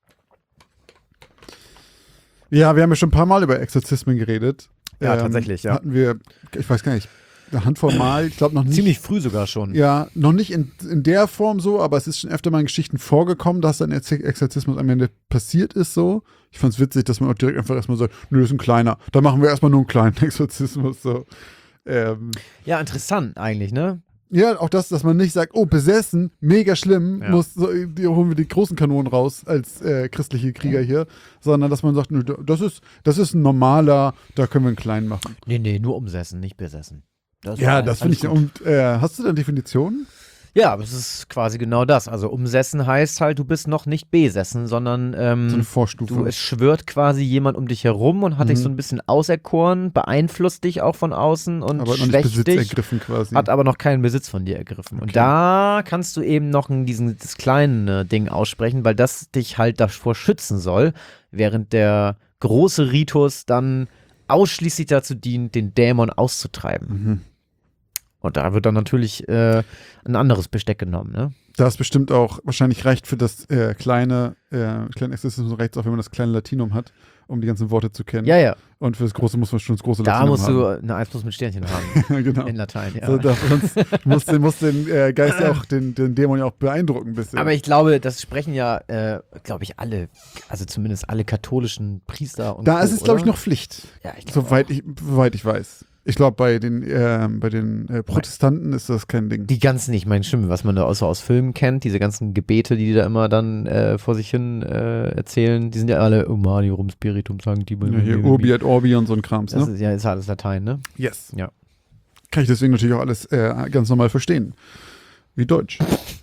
Ja, wir haben ja schon ein paar Mal über Exorzismen geredet. Ja, tatsächlich, ja. Hatten wir, ich weiß gar nicht, eine Handvoll Mal, ich glaube noch nicht. Ziemlich früh sogar schon. Ja, noch nicht in der Form so, aber es ist schon öfter mal in Geschichten vorgekommen, dass ein Exorzismus am Ende passiert ist so. Ich fand's witzig, dass man auch direkt einfach erstmal sagt, nö, das ist ein kleiner. Da machen wir erstmal nur einen kleinen Exorzismus. So. Ja, interessant eigentlich, ne? Ja, auch das, dass man nicht sagt, oh, besessen, mega schlimm, Ja. holen wir die großen Kanonen raus als christliche Krieger hier, sondern dass man sagt, nö, das ist ein normaler, da können wir einen kleinen machen. Nee, nur umsessen, nicht besessen. Ja, das finde ich. alles gut. Und hast du da Definitionen? Ja, das ist quasi genau das. Also umsessen heißt halt, du bist noch nicht besessen, sondern So eine Vorstufe. es schwört quasi jemand um dich herum und hat dich so ein bisschen auserkoren, beeinflusst dich auch von außen und aber noch nicht schwächt Besitz dich, ergriffen quasi. hat aber noch keinen Besitz von dir ergriffen. Und da kannst du eben noch das kleine Ding aussprechen, weil das dich halt davor schützen soll, während der große Ritus dann ausschließlich dazu dient, den Dämon auszutreiben. Mhm. Und da wird dann natürlich ein anderes Besteck genommen, ne? Da ist bestimmt auch, wahrscheinlich reicht für das kleine Exorzismus reicht es auch, wenn man das kleine Latinum hat, um die ganzen Worte zu kennen. Ja. Und für das große muss man schon das große Da Latinum musst haben. du eine 1 plus mit Sternchen haben. Genau. In Latein, ja. So, sonst muss den Geist ja auch, den Dämon ja auch beeindrucken ein bisschen. Aber ich glaube, das sprechen ja, glaube ich, alle, also zumindest alle katholischen Priester und da Co., ist es, glaube ich, oder? noch Pflicht. Ja, ich glaube Soweit ich weiß. Ich glaube, bei den Protestanten ist das kein Ding. Die ganzen, ich meine, stimmt, was man da außer aus Filmen kennt, diese ganzen Gebete, die da immer dann vor sich hin erzählen, die sind ja alle Humanium Spiritum Sancti. Ja, hier Urbi et Orbi und so ein Krams, Das ne? ist ja ist alles Latein, ne? Yes. Ja. Kann ich deswegen natürlich auch alles ganz normal verstehen. Wie Deutsch.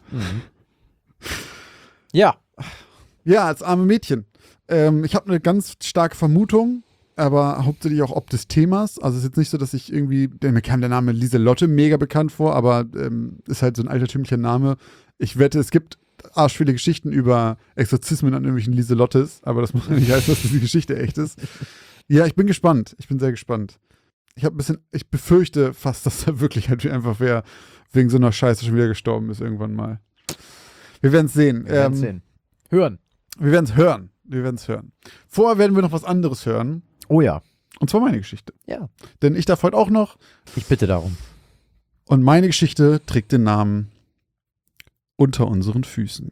Ja. Ja, als arme Mädchen. Ich habe eine ganz starke Vermutung, aber hauptsächlich auch ob des Themas. Also es ist jetzt nicht so, dass ich irgendwie, mir kam der Name Lieselotte mega bekannt vor, aber ist halt so ein altertümlicher Name. Ich wette, es gibt arschviele Geschichten über Exorzismen an irgendwelchen Lieselottes, aber das muss ja nicht heißen, dass diese Geschichte echt ist. Ja, ich bin gespannt. Ich bin sehr gespannt. Ich befürchte fast, dass da wirklich halt einfach wer wegen so einer Scheiße schon wieder gestorben ist irgendwann mal. Wir werden es sehen. Hören. Wir werden es hören. Vorher werden wir noch was anderes hören. Oh ja. Und zwar meine Geschichte. Ja. Denn ich darf heute auch noch. Ich bitte darum. Und meine Geschichte trägt den Namen Unter unseren Füßen.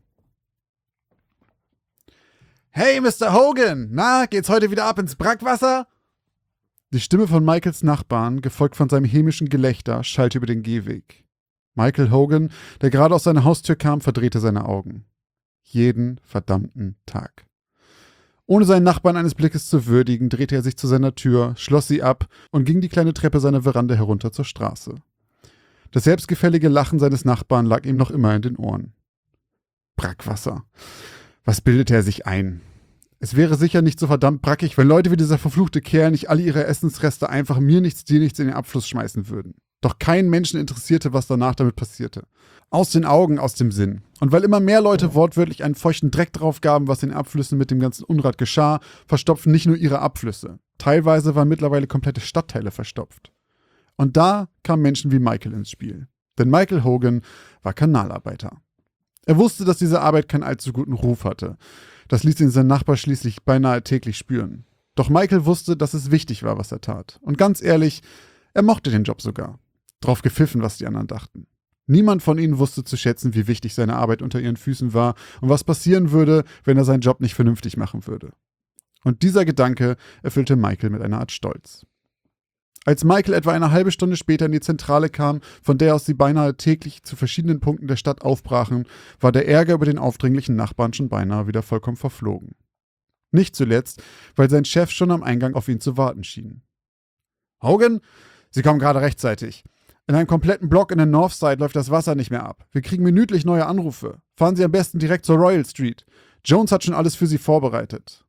Hey, Mr. Hogan! Na, geht's heute wieder ab ins Brackwasser? Die Stimme von Michaels Nachbarn, gefolgt von seinem hämischen Gelächter, schallte über den Gehweg. Michael Hogan, der gerade aus seiner Haustür kam, verdrehte seine Augen. Jeden verdammten Tag. Ohne seinen Nachbarn eines Blickes zu würdigen, drehte er sich zu seiner Tür, schloss sie ab und ging die kleine Treppe seiner Veranda herunter zur Straße. Das selbstgefällige Lachen seines Nachbarn lag ihm noch immer in den Ohren. Brackwasser. Was bildete er sich ein? Es wäre sicher nicht so verdammt brackig, wenn Leute wie dieser verfluchte Kerl nicht alle ihre Essensreste einfach mir nichts, dir nichts in den Abfluss schmeißen würden. Doch keinen Menschen interessierte, was danach damit passierte. Aus den Augen, aus dem Sinn. Und weil immer mehr Leute wortwörtlich einen feuchten Dreck drauf gaben, was in den Abflüssen mit dem ganzen Unrat geschah, verstopften nicht nur ihre Abflüsse. Teilweise waren mittlerweile komplette Stadtteile verstopft. Und da kamen Menschen wie Michael ins Spiel. Denn Michael Hogan war Kanalarbeiter. Er wusste, dass diese Arbeit keinen allzu guten Ruf hatte. Das ließ ihn sein Nachbar schließlich beinahe täglich spüren. Doch Michael wusste, dass es wichtig war, was er tat. Und ganz ehrlich, er mochte den Job sogar. Drauf gepfiffen, was die anderen dachten. Niemand von ihnen wusste zu schätzen, wie wichtig seine Arbeit unter ihren Füßen war und was passieren würde, wenn er seinen Job nicht vernünftig machen würde. Und dieser Gedanke erfüllte Michael mit einer Art Stolz. Als Michael etwa eine halbe Stunde später in die Zentrale kam, von der aus sie beinahe täglich zu verschiedenen Punkten der Stadt aufbrachen, war der Ärger über den aufdringlichen Nachbarn schon beinahe wieder vollkommen verflogen. Nicht zuletzt, weil sein Chef schon am Eingang auf ihn zu warten schien. »Hogan, Sie kommen gerade rechtzeitig. In einem kompletten Block in der Northside läuft das Wasser nicht mehr ab. Wir kriegen minütlich neue Anrufe. Fahren Sie am besten direkt zur Royal Street. Jones hat schon alles für Sie vorbereitet.«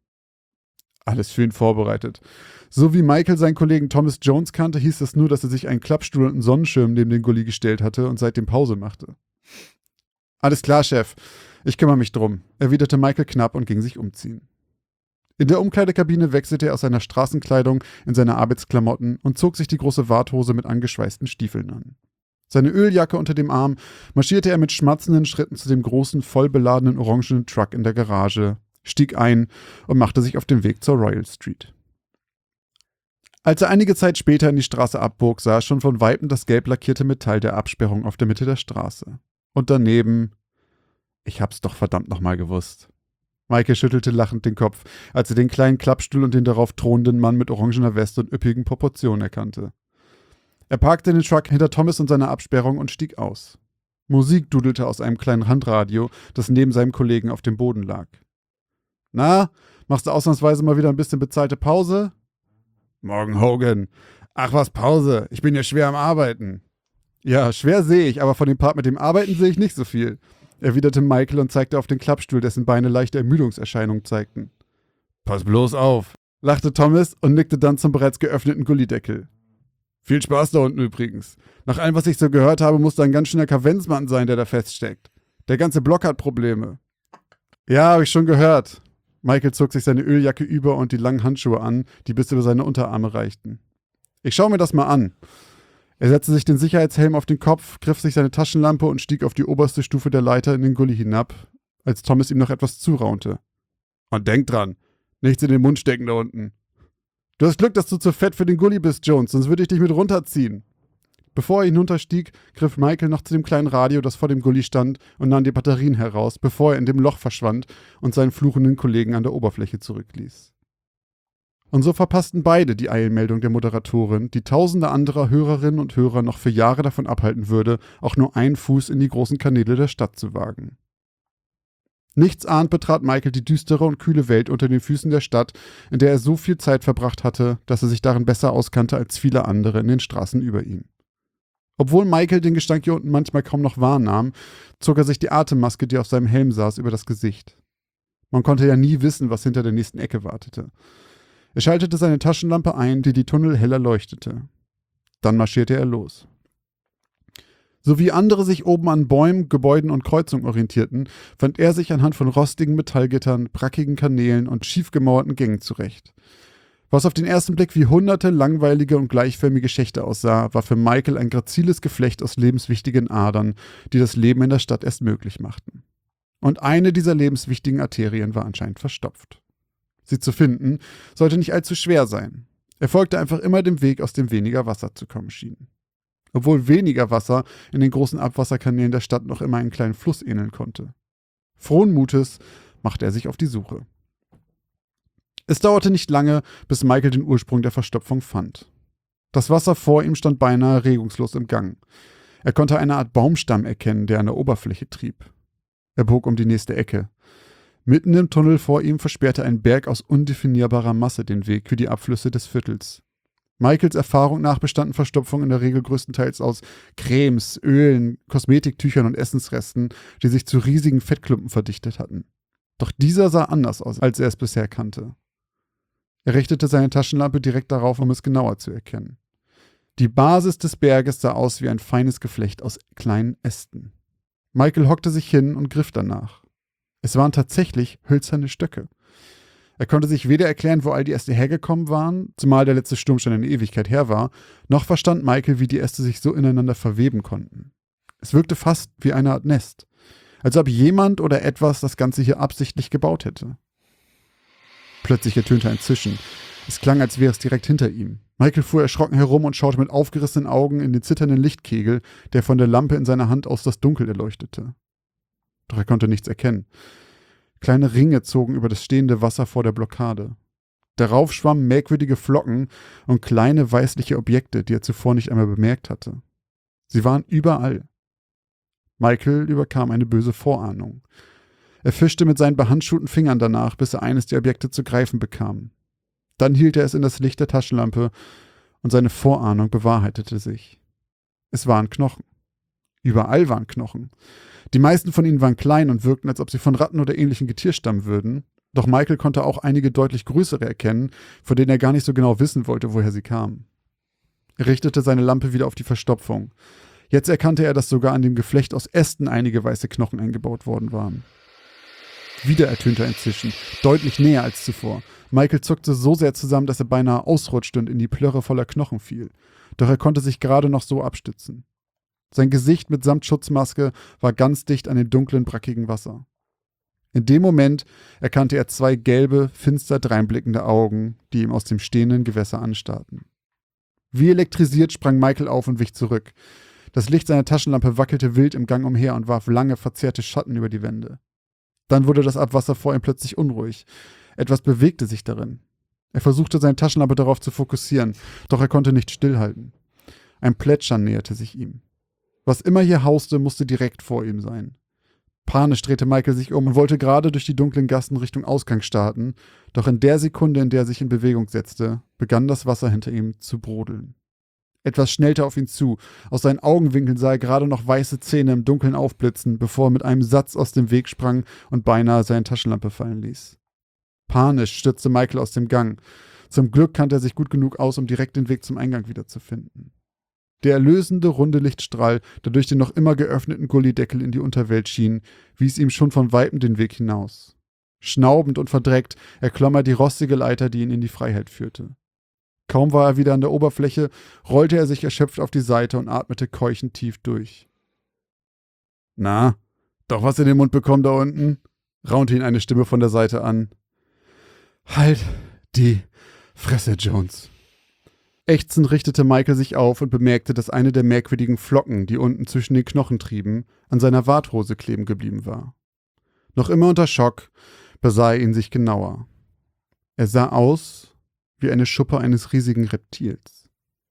Alles für ihn vorbereitet. So wie Michael seinen Kollegen Thomas Jones kannte, hieß das nur, dass er sich einen Klappstuhl und einen Sonnenschirm neben den Gully gestellt hatte und seitdem Pause machte. »Alles klar, Chef. Ich kümmere mich drum«, erwiderte Michael knapp und ging sich umziehen. In der Umkleidekabine wechselte er aus seiner Straßenkleidung in seine Arbeitsklamotten und zog sich die große Warthose mit angeschweißten Stiefeln an. Seine Öljacke unter dem Arm marschierte er mit schmatzenden Schritten zu dem großen, vollbeladenen orangenen Truck in der Garage, stieg ein und machte sich auf den Weg zur Royal Street. Als er einige Zeit später in die Straße abbog, sah er schon von Weitem das gelb lackierte Metall der Absperrung auf der Mitte der Straße. Und daneben, ich hab's doch verdammt nochmal gewusst. Michael schüttelte lachend den Kopf, als er den kleinen Klappstuhl und den darauf thronenden Mann mit orangener Weste und üppigen Proportionen erkannte. Er parkte den Truck hinter Thomas und seiner Absperrung und stieg aus. Musik dudelte aus einem kleinen Handradio, das neben seinem Kollegen auf dem Boden lag. »Na, machst du ausnahmsweise mal wieder ein bisschen bezahlte Pause?« »Morgen, Hogan. Ach was, Pause. Ich bin ja schwer am Arbeiten.« »Ja, schwer sehe ich, aber von dem Part mit dem Arbeiten sehe ich nicht so viel«, erwiderte Michael und zeigte auf den Klappstuhl, dessen Beine leichte Ermüdungserscheinungen zeigten. »Pass bloß auf«, lachte Thomas und nickte dann zum bereits geöffneten Gullydeckel. »Viel Spaß da unten übrigens. Nach allem, was ich so gehört habe, muss da ein ganz schöner Kavenzmann sein, der da feststeckt. Der ganze Block hat Probleme.« »Ja, habe ich schon gehört.« Michael zog sich seine Öljacke über und die langen Handschuhe an, die bis über seine Unterarme reichten. »Ich schaue mir das mal an.« Er setzte sich den Sicherheitshelm auf den Kopf, griff sich seine Taschenlampe und stieg auf die oberste Stufe der Leiter in den Gully hinab, als Thomas ihm noch etwas zuraunte. »Und denk dran, nichts in den Mund stecken da unten.« »Du hast Glück, dass du zu fett für den Gully bist, Jones, sonst würde ich dich mit runterziehen.« Bevor er hinunterstieg, griff Michael noch zu dem kleinen Radio, das vor dem Gully stand, und nahm die Batterien heraus, bevor er in dem Loch verschwand und seinen fluchenden Kollegen an der Oberfläche zurückließ. Und so verpassten beide die Eilmeldung der Moderatorin, die tausende anderer Hörerinnen und Hörer noch für Jahre davon abhalten würde, auch nur einen Fuß in die großen Kanäle der Stadt zu wagen. Nichtsahnd betrat Michael die düstere und kühle Welt unter den Füßen der Stadt, in der er so viel Zeit verbracht hatte, dass er sich darin besser auskannte als viele andere in den Straßen über ihm. Obwohl Michael den Gestank hier unten manchmal kaum noch wahrnahm, zog er sich die Atemmaske, die auf seinem Helm saß, über das Gesicht. Man konnte ja nie wissen, was hinter der nächsten Ecke wartete. Er schaltete seine Taschenlampe ein, die Tunnel heller leuchtete. Dann marschierte er los. So wie andere sich oben an Bäumen, Gebäuden und Kreuzungen orientierten, fand er sich anhand von rostigen Metallgittern, brackigen Kanälen und schief gemauerten Gängen zurecht. Was auf den ersten Blick wie hunderte langweilige und gleichförmige Schächte aussah, war für Michael ein graziles Geflecht aus lebenswichtigen Adern, die das Leben in der Stadt erst möglich machten. Und eine dieser lebenswichtigen Arterien war anscheinend verstopft. Sie zu finden, sollte nicht allzu schwer sein. Er folgte einfach immer dem Weg, aus dem weniger Wasser zu kommen schien. Obwohl weniger Wasser in den großen Abwasserkanälen der Stadt noch immer einen kleinen Fluss ähneln konnte. Frohen Mutes machte er sich auf die Suche. Es dauerte nicht lange, bis Michael den Ursprung der Verstopfung fand. Das Wasser vor ihm stand beinahe regungslos im Gang. Er konnte eine Art Baumstamm erkennen, der an der Oberfläche trieb. Er bog um die nächste Ecke. Mitten im Tunnel vor ihm versperrte ein Berg aus undefinierbarer Masse den Weg für die Abflüsse des Viertels. Michaels Erfahrung nach bestanden Verstopfungen in der Regel größtenteils aus Cremes, Ölen, Kosmetiktüchern und Essensresten, die sich zu riesigen Fettklumpen verdichtet hatten. Doch dieser sah anders aus, als er es bisher kannte. Er richtete seine Taschenlampe direkt darauf, um es genauer zu erkennen. Die Basis des Berges sah aus wie ein feines Geflecht aus kleinen Ästen. Michael hockte sich hin und griff danach. Es waren tatsächlich hölzerne Stöcke. Er konnte sich weder erklären, wo all die Äste hergekommen waren, zumal der letzte Sturm schon eine Ewigkeit her war, noch verstand Michael, wie die Äste sich so ineinander verweben konnten. Es wirkte fast wie eine Art Nest, als ob jemand oder etwas das Ganze hier absichtlich gebaut hätte. Plötzlich ertönte ein Zischen. Es klang, als wäre es direkt hinter ihm. Michael fuhr erschrocken herum und schaute mit aufgerissenen Augen in den zitternden Lichtkegel, der von der Lampe in seiner Hand aus das Dunkel erleuchtete. Doch er konnte nichts erkennen. Kleine Ringe zogen über das stehende Wasser vor der Blockade. Darauf schwammen merkwürdige Flocken und kleine weißliche Objekte, die er zuvor nicht einmal bemerkt hatte. Sie waren überall. Michael überkam eine böse Vorahnung. Er fischte mit seinen behandschuhten Fingern danach, bis er eines der Objekte zu greifen bekam. Dann hielt er es in das Licht der Taschenlampe und seine Vorahnung bewahrheitete sich. Es waren Knochen. Überall waren Knochen. Die meisten von ihnen waren klein und wirkten, als ob sie von Ratten oder ähnlichem Getier stammen würden. Doch Michael konnte auch einige deutlich größere erkennen, von denen er gar nicht so genau wissen wollte, woher sie kamen. Er richtete seine Lampe wieder auf die Verstopfung. Jetzt erkannte er, dass sogar an dem Geflecht aus Ästen einige weiße Knochen eingebaut worden waren. Wieder ertönte ein Zischen, deutlich näher als zuvor. Michael zuckte so sehr zusammen, dass er beinahe ausrutschte und in die Plörre voller Knochen fiel. Doch er konnte sich gerade noch so abstützen. Sein Gesicht mitsamt Schutzmaske war ganz dicht an dem dunklen, brackigen Wasser. In dem Moment erkannte er zwei gelbe, finster dreinblickende Augen, die ihm aus dem stehenden Gewässer anstarrten. Wie elektrisiert sprang Michael auf und wich zurück. Das Licht seiner Taschenlampe wackelte wild im Gang umher und warf lange, verzerrte Schatten über die Wände. Dann wurde das Abwasser vor ihm plötzlich unruhig. Etwas bewegte sich darin. Er versuchte, seine Taschenlampe darauf zu fokussieren, doch er konnte nicht stillhalten. Ein Plätschern näherte sich ihm. Was immer hier hauste, musste direkt vor ihm sein. Panisch drehte Michael sich um und wollte gerade durch die dunklen Gassen Richtung Ausgang starten, doch in der Sekunde, in der er sich in Bewegung setzte, begann das Wasser hinter ihm zu brodeln. Etwas schnellte auf ihn zu. Aus seinen Augenwinkeln sah er gerade noch weiße Zähne im Dunkeln aufblitzen, bevor er mit einem Satz aus dem Weg sprang und beinahe seine Taschenlampe fallen ließ. Panisch stürzte Michael aus dem Gang. Zum Glück kannte er sich gut genug aus, um direkt den Weg zum Eingang wiederzufinden. Der erlösende, runde Lichtstrahl, der durch den noch immer geöffneten Gullideckel in die Unterwelt schien, wies ihm schon von Weitem den Weg hinaus. Schnaubend und verdreckt erklomm er die rostige Leiter, die ihn in die Freiheit führte. Kaum war er wieder an der Oberfläche, rollte er sich erschöpft auf die Seite und atmete keuchend tief durch. »Na, doch was in den Mund bekommen da unten?« raunte ihn eine Stimme von der Seite an. »Halt die Fresse, Jones!« Ächzend richtete Michael sich auf und bemerkte, dass eine der merkwürdigen Flocken, die unten zwischen den Knochen trieben, an seiner Warthose kleben geblieben war. Noch immer unter Schock besah er ihn sich genauer. Er sah aus wie eine Schuppe eines riesigen Reptils.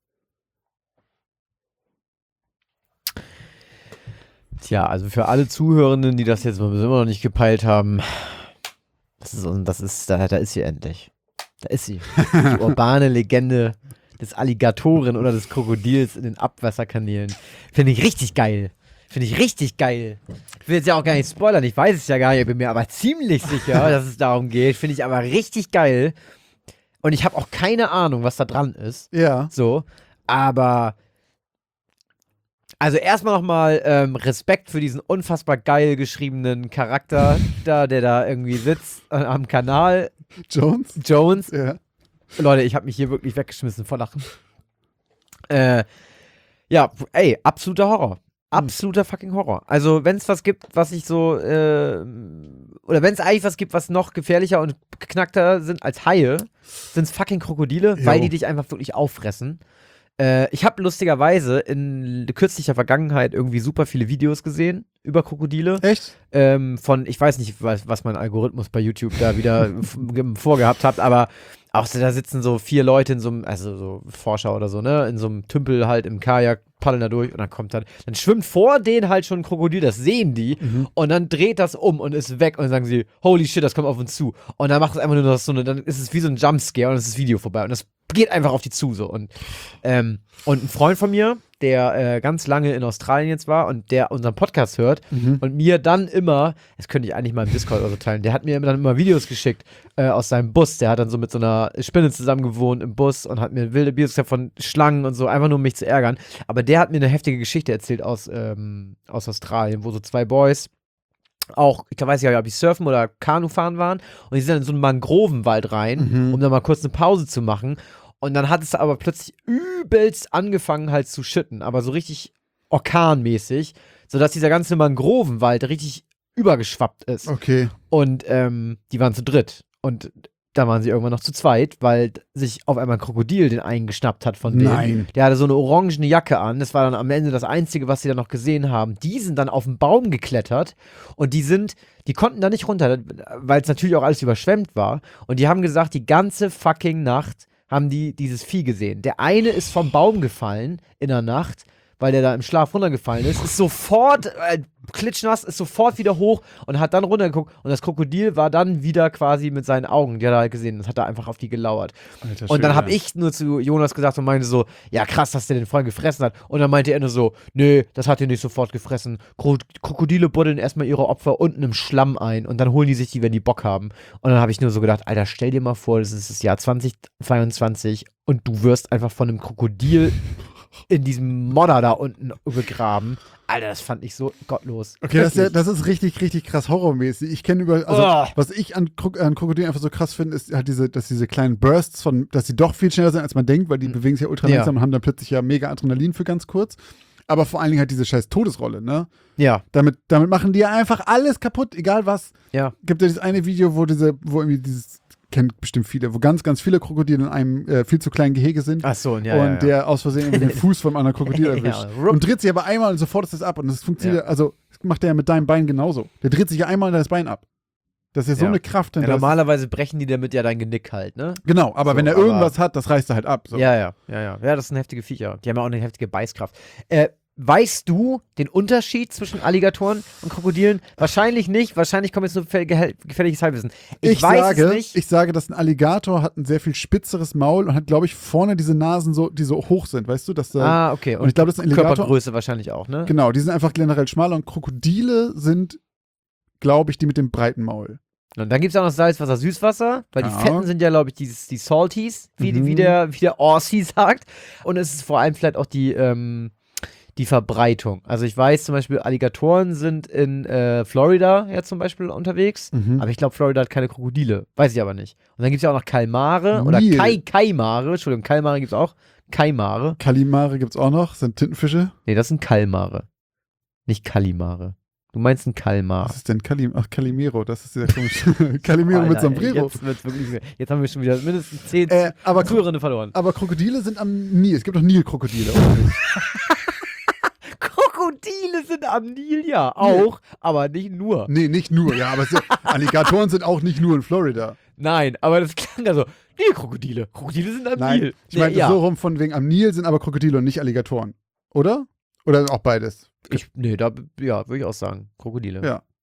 Tja, also für alle Zuhörenden, die das jetzt immer noch nicht gepeilt haben, da ist sie endlich. Da ist sie. Die urbane Legende des Alligatoren oder des Krokodils in den Abwasserkanälen. Finde ich richtig geil. Finde ich richtig geil. Ich will jetzt ja auch gar nicht spoilern, ich weiß es ja gar nicht, ich bin mir aber ziemlich sicher, dass es darum geht. Finde ich aber richtig geil. Und ich habe auch keine Ahnung, was da dran ist. Ja. So, aber also erstmal nochmal Respekt für diesen unfassbar geil geschriebenen Charakter da, der da irgendwie sitzt am Kanal. Jones. Ja. Leute, ich habe mich hier wirklich weggeschmissen vor Lachen. Ja, ey, absoluter Horror. Absoluter fucking Horror. Also, wenn es was gibt, was ich so, oder wenn es eigentlich was gibt, was noch gefährlicher und geknackter sind als Haie, sind es fucking Krokodile, weil die dich einfach wirklich auffressen. Ich habe lustigerweise in kürzlicher Vergangenheit irgendwie super viele Videos gesehen über Krokodile. Echt? Ich weiß nicht, was mein Algorithmus bei YouTube da wieder vorgehabt hat, aber auch so, da sitzen so 4 Leute in so einem, also so Forscher oder so, ne, in so einem Tümpel halt im Kajak, paddeln da durch und dann schwimmt vor denen halt schon ein Krokodil, das sehen die und dann dreht das um und ist weg und dann sagen sie, holy shit, das kommt auf uns zu. Und dann macht es einfach nur noch so eine, dann ist es wie so ein Jumpscare und dann ist das Video vorbei und das geht einfach auf die zu so. Und ein Freund von mir, der ganz lange in Australien jetzt war und der unseren Podcast hört und mir dann immer, das könnte ich eigentlich mal im Discord oder so teilen, der hat mir dann immer Videos geschickt aus seinem Bus, der hat dann so mit so einer Spinne zusammen gewohnt im Bus und hat mir wilde Videos von Schlangen und so, einfach nur um mich zu ärgern, aber der hat mir eine heftige Geschichte erzählt aus Australien, wo so 2 Boys auch, ich weiß ja, ob die surfen oder Kanu fahren waren und die sind dann in so einen Mangrovenwald rein, um da mal kurz eine Pause zu machen. Und dann hat es aber plötzlich übelst angefangen halt zu schütten, aber so richtig orkanmäßig, sodass dieser ganze Mangrovenwald richtig übergeschwappt ist. Okay. Und die waren zu dritt. Und da waren sie irgendwann noch zu zweit, weil sich auf einmal ein Krokodil den einen geschnappt hat von denen. Nein. Der hatte so eine orangene Jacke an. Das war dann am Ende das Einzige, was sie dann noch gesehen haben. Die sind dann auf den Baum geklettert und die konnten da nicht runter, weil es natürlich auch alles überschwemmt war. Und die haben gesagt, die ganze fucking Nacht haben die dieses Vieh gesehen. Der eine ist vom Baum gefallen in der Nacht, weil der da im Schlaf runtergefallen ist sofort klitschnass, ist sofort wieder hoch und hat dann runtergeguckt und das Krokodil war dann wieder quasi mit seinen Augen, die hat er halt gesehen, das hat er einfach auf die gelauert. Alter, und dann schön, habe ich nur zu Jonas gesagt und meinte so, ja krass, dass der den Freund gefressen hat. Und dann meinte er nur so, nee, das hat er nicht sofort gefressen. Krokodile buddeln erstmal ihre Opfer unten im Schlamm ein und dann holen die sich die, wenn die Bock haben. Und dann habe ich nur so gedacht, Alter, stell dir mal vor, das ist das Jahr 2022 und du wirst einfach von einem Krokodil in diesem Modder da unten begraben. Alter, das fand ich so gottlos. Okay, das ist richtig, richtig krass horrormäßig. Ich kenne was ich an Krokodilen einfach so krass finde, ist halt dass diese kleinen Bursts dass sie doch viel schneller sind, als man denkt, weil die bewegen sich ja ultra langsam und haben dann plötzlich ja mega Adrenalin für ganz kurz. Aber vor allen Dingen halt diese scheiß Todesrolle, ne? Ja. Damit machen die ja einfach alles kaputt, egal was. Ja. Gibt ja dieses eine Video, wo irgendwie dieses, kennt bestimmt viele, wo ganz, ganz viele Krokodile in einem viel zu kleinen Gehege sind. Ach so, ja. Und der aus Versehen irgendwie den Fuß vom anderen Krokodil erwischt. Ja. Und dreht sich aber einmal und sofort ist das ab. Und das funktioniert, also das macht der ja mit deinem Bein genauso. Der dreht sich ja einmal und das Bein ab. Das ist ja so eine Kraft. Ja, normalerweise brechen die damit ja dein Genick halt, ne? Genau, aber wenn er irgendwas hat, das reißt er halt ab. So. Ja. Ja, das sind heftige Viecher. Die haben ja auch eine heftige Beißkraft. Weißt du den Unterschied zwischen Alligatoren und Krokodilen? Wahrscheinlich nicht. Wahrscheinlich kommt jetzt nur gefährliches Halbwissen. Ich weiß es nicht. Ich sage, dass ein Alligator hat ein sehr viel spitzeres Maul und hat, glaube ich, vorne diese Nasen die so hoch sind, weißt du? Okay. Und ich glaube, das ist ein Alligator. Körpergröße wahrscheinlich auch, ne? Genau, die sind einfach generell schmaler und Krokodile sind, glaube ich, die mit dem breiten Maul. Und dann gibt es auch noch Salzwasser, Süßwasser, weil die Fetten sind ja, glaube ich, die Salties, wie der Aussie sagt. Und es ist vor allem vielleicht auch die Verbreitung. Also ich weiß zum Beispiel, Alligatoren sind in Florida ja zum Beispiel unterwegs, aber ich glaube, Florida hat keine Krokodile. Weiß ich aber nicht. Und dann gibt es ja auch noch Kalmare oder Kaimare. Entschuldigung, Kalmare gibt es auch. Kaimare. Kalimare gibt es auch noch. Sind Tintenfische? Nee, das sind Kalmare. Nicht Kalimare. Du meinst ein Kalmar. Was ist denn Calimero? Das ist dieser komische Calimero mit Sombrero. Jetzt haben wir schon wieder mindestens 10 Zuhörende verloren. Aber Krokodile sind am Nil. Es gibt doch Nilkrokodile, oder nicht? Krokodile sind am Nil, ja, auch, aber nicht nur. Nee, nicht nur, ja, aber Alligatoren sind auch nicht nur in Florida. Nein, aber das klang ja so, Krokodile. Krokodile sind am Nil. Ich meine so rum von wegen, am Nil sind aber Krokodile und nicht Alligatoren, oder? Oder auch beides? Würde ich auch sagen, Krokodile. Ja.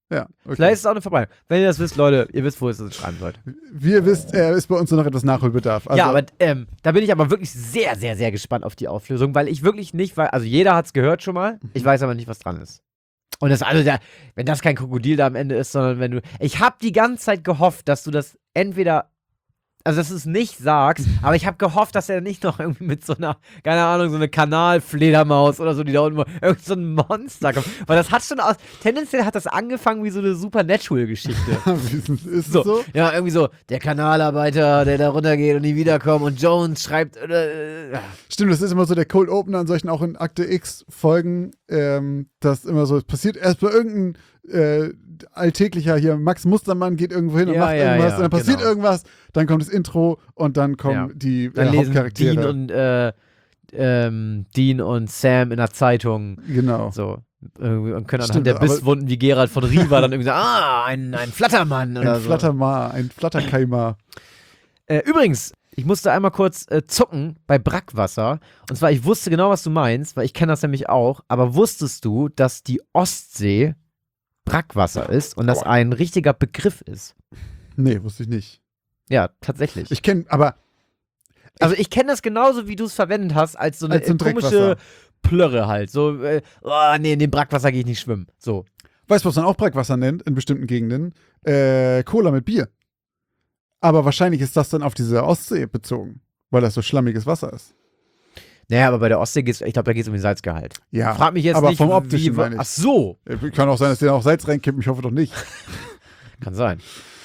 Ja, okay. Vielleicht ist es auch eine Verbreitung. Wenn ihr das wisst, Leute, ihr wisst, wo ihr es schreiben sollt. Wie ihr wisst, ist bei uns noch etwas Nachholbedarf. Also, Ja, aber da bin ich aber wirklich sehr, sehr, sehr gespannt auf die Auflösung, weil ich wirklich nicht weiß, also jeder hat es gehört schon mal, ich weiß aber nicht, was dran ist. Und das also wenn das kein Krokodil da am Ende ist, sondern ich habe die ganze Zeit gehofft, dass du das entweder, also dass du es nicht sagst, aber ich habe gehofft, dass er nicht noch irgendwie mit so einer, keine Ahnung, so eine Kanalfledermaus oder so, die da unten, irgend so ein Monster kommt. Weil das hat schon tendenziell hat das angefangen wie so eine Supernatural-Geschichte. ist es so? Ja, irgendwie so, der Kanalarbeiter, der da runtergeht und nie wiederkommt und Jones schreibt, Stimmt, das ist immer so der Cold Opener an solchen, auch in Akte X-Folgen, dass immer so, es passiert erst bei irgendein alltäglicher hier, Max Mustermann geht irgendwo hin und macht irgendwas und dann passiert irgendwas, dann kommt das Intro und dann kommen die dann lesen Hauptcharaktere. Dean und Sam in der Zeitung. Genau. So. Irgendwie, und können Stimmt, anhand der Bisswunden wie Gerald von Riva dann irgendwie sagen, ein Flattermann oder so. Ein Flatterkeimer. Übrigens, ich musste einmal kurz zucken bei Brackwasser. Und zwar, ich wusste genau, was du meinst, weil ich kenne das nämlich auch. Aber wusstest du, dass die Ostsee Brackwasser ist und das ein richtiger Begriff ist? Nee, wusste ich nicht. Ja, tatsächlich. Ich kenne das genauso, wie du es verwendet hast, als so eine Als so ein komische Dreckwasser. Plörre halt. So, nee, in dem Brackwasser gehe ich nicht schwimmen. So. weißt du, was man auch Brackwasser nennt in bestimmten Gegenden? Cola mit Bier. Aber wahrscheinlich ist das dann auf diese Ostsee bezogen, weil das so schlammiges Wasser ist. Naja, aber bei der Ostsee ich glaube, da geht es um den Salzgehalt. Ja, Frag mich jetzt aber nicht, vom Optischen meine ich. Ach so. Kann auch sein, dass die da auch Salz reinkippen, ich hoffe doch nicht. Kann sein.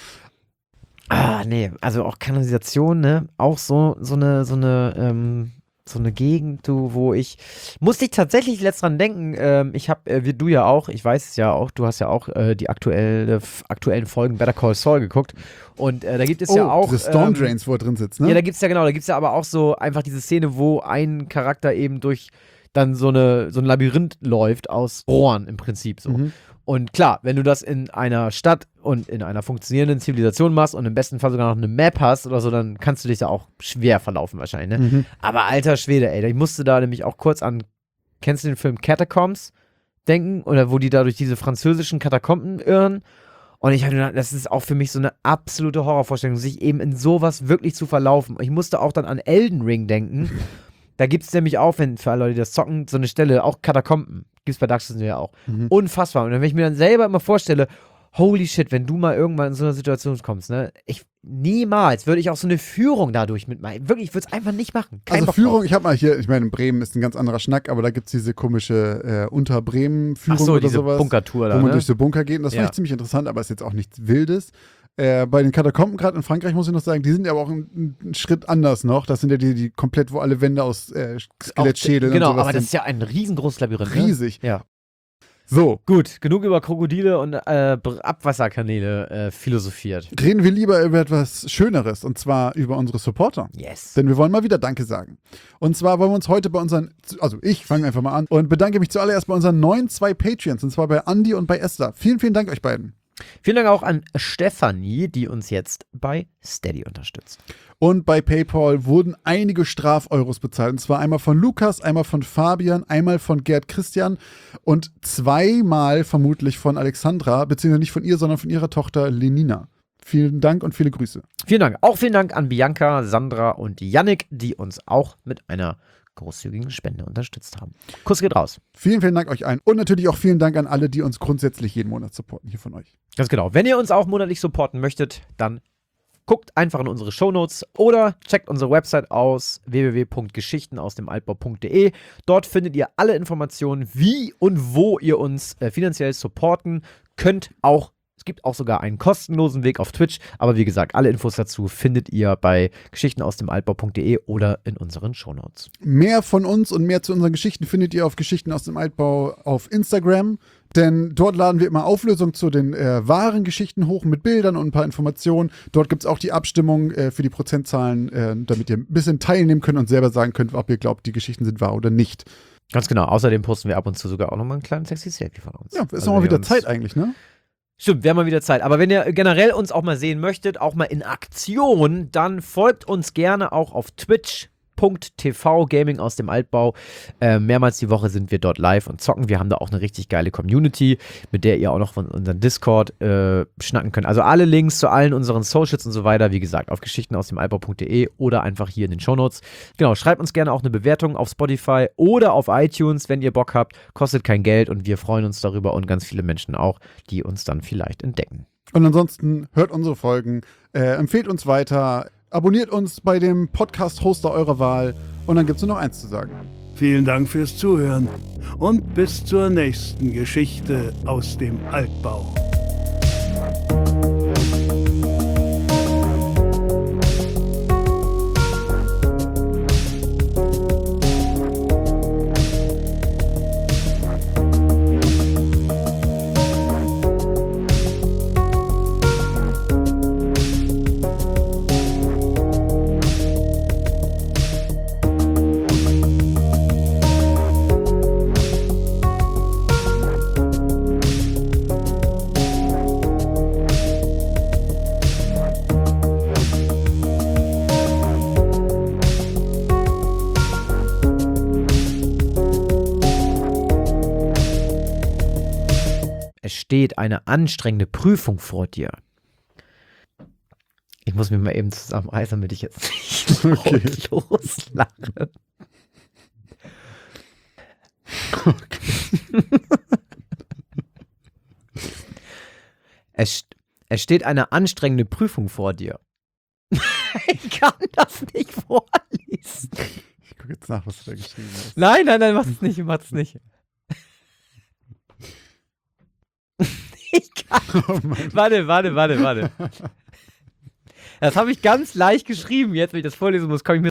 Nee, also auch Kanalisation, ne? Auch so eine Gegend, wo musste ich tatsächlich letzt dran denken, ich habe, wie du ja auch, ich weiß es ja auch, du hast ja auch die aktuellen Folgen Better Call Saul geguckt und da gibt es ja auch diese Storm Drains, wo er drin sitzt, ne? Ja, da gibt's ja aber auch so einfach diese Szene, wo ein Charakter eben durch dann so ein Labyrinth läuft aus Rohren im Prinzip so. Mhm. Und klar, wenn du das in einer Stadt und in einer funktionierenden Zivilisation machst und im besten Fall sogar noch eine Map hast oder so, dann kannst du dich da auch schwer verlaufen wahrscheinlich, ne? Mhm. Aber alter Schwede, ey, ich musste da nämlich auch kurz an, kennst du den Film Catacombs denken? Oder wo die da durch diese französischen Katakomben irren? Und ich habe gedacht, das ist auch für mich so eine absolute Horrorvorstellung, sich eben in sowas wirklich zu verlaufen. Ich musste auch dann an Elden Ring denken. Da gibt es nämlich auch, für alle Leute, die das zocken, so eine Stelle, auch Katakomben. Gibt es bei Dark Souls ja auch. Mhm. Unfassbar. Und wenn ich mir dann selber immer vorstelle, holy shit, wenn du mal irgendwann in so eine Situation kommst, ne? Niemals würde ich auch so eine Führung dadurch mitmachen. Wirklich, ich würde es einfach nicht machen. Kein Also Bock Führung, drauf. ich habe mal hier, ich meine, in Bremen ist ein ganz anderer Schnack, aber da gibt es diese komische Unter-Bremen-Führung Ach so, oder diese sowas. Bunkertour da, wo man ne? durch so Bunker geht. Und das Ja. fand ich ziemlich interessant, aber ist jetzt auch nichts Wildes. Bei den Katakomben, gerade in Frankreich, muss ich noch sagen, die sind ja aber auch einen Schritt anders noch. Das sind ja die komplett, wo alle Wände aus Skelettschädeln Genau, und sowas aber das sind. ist ja ein riesengroßes Labyrinth. Ne? Riesig. Ja. So, Gut, genug über Krokodile und Abwasserkanäle philosophiert. reden wir lieber über etwas Schöneres, und zwar über unsere Supporter. Yes. Denn wir wollen mal wieder Danke sagen. Und zwar wollen wir uns heute bei unseren, also ich fange einfach mal an und bedanke mich zuallererst bei unseren neuen 2 Patreons, und zwar bei Andi und bei Esther. Vielen, vielen Dank euch beiden. Vielen Dank auch an Stefanie, die uns jetzt bei Steady unterstützt. Und bei PayPal wurden einige Strafeuros bezahlt. Und zwar einmal von Lukas, einmal von Fabian, einmal von Gerd Christian und 2-mal vermutlich von Alexandra, beziehungsweise nicht von ihr, sondern von ihrer Tochter Lenina. Vielen Dank und viele Grüße. Vielen Dank. Auch vielen Dank an Bianca, Sandra und Yannick, die uns auch mit einer großzügigen Spende unterstützt haben. Kuss geht raus. Vielen, vielen Dank euch allen. Und natürlich auch vielen Dank an alle, die uns grundsätzlich jeden Monat supporten hier von euch. Ganz genau. Wenn ihr uns auch monatlich supporten möchtet, dann guckt einfach in unsere Shownotes oder checkt unsere Website aus, www.geschichtenausdemaltbau.de. Dort findet ihr alle Informationen, wie und wo ihr uns finanziell supporten könnt. Es gibt auch sogar einen kostenlosen Weg auf Twitch, aber wie gesagt, alle Infos dazu findet ihr bei geschichtenausdemaltbau.de oder in unseren Shownotes. Mehr von uns und mehr zu unseren Geschichten findet ihr auf Geschichten aus dem Altbau auf Instagram. Denn dort laden wir immer Auflösungen zu den wahren Geschichten hoch mit Bildern und ein paar Informationen. Dort gibt es auch die Abstimmung für die Prozentzahlen, damit ihr ein bisschen teilnehmen könnt und selber sagen könnt, ob ihr glaubt, die Geschichten sind wahr oder nicht. Ganz genau. Außerdem posten wir ab und zu sogar auch nochmal einen kleinen sexy Selfie von uns. Ja, ist Also auch mal wieder uns- Zeit eigentlich, ne? Stimmt, wir haben mal wieder Zeit. Aber wenn ihr generell uns auch mal sehen möchtet, auch mal in Aktion, dann folgt uns gerne auch auf Twitch. twitch.tv Gaming aus dem Altbau. Mehrmals die Woche sind wir dort live und zocken. Wir haben da auch eine richtig geile Community, mit der ihr auch noch von unserem Discord schnacken könnt. Also alle Links zu allen unseren Socials und so weiter, wie gesagt, auf geschichtenausdemaltbau.de oder einfach hier in den Shownotes. Genau, schreibt uns gerne auch eine Bewertung auf Spotify oder auf iTunes, wenn ihr Bock habt. Kostet kein Geld und wir freuen uns darüber und ganz viele Menschen auch, die uns dann vielleicht entdecken. Und ansonsten hört unsere Folgen, empfehlt uns weiter, abonniert uns bei dem Podcast-Hoster eurer Wahl und dann gibt es nur noch eins zu sagen. Vielen Dank fürs Zuhören und bis zur nächsten Geschichte aus dem Altbau. Es steht eine anstrengende Prüfung vor dir. Ich muss mich mal eben zusammenreißen, damit ich jetzt nicht loslache. Es steht eine anstrengende Prüfung vor dir. Ich kann das nicht vorlesen. Ich gucke jetzt nach, was du da geschrieben hast. Nein, mach es nicht, Ich kann. Oh Mann. Warte. Das habe ich ganz leicht geschrieben. Jetzt, wenn ich das vorlesen muss, komme ich mir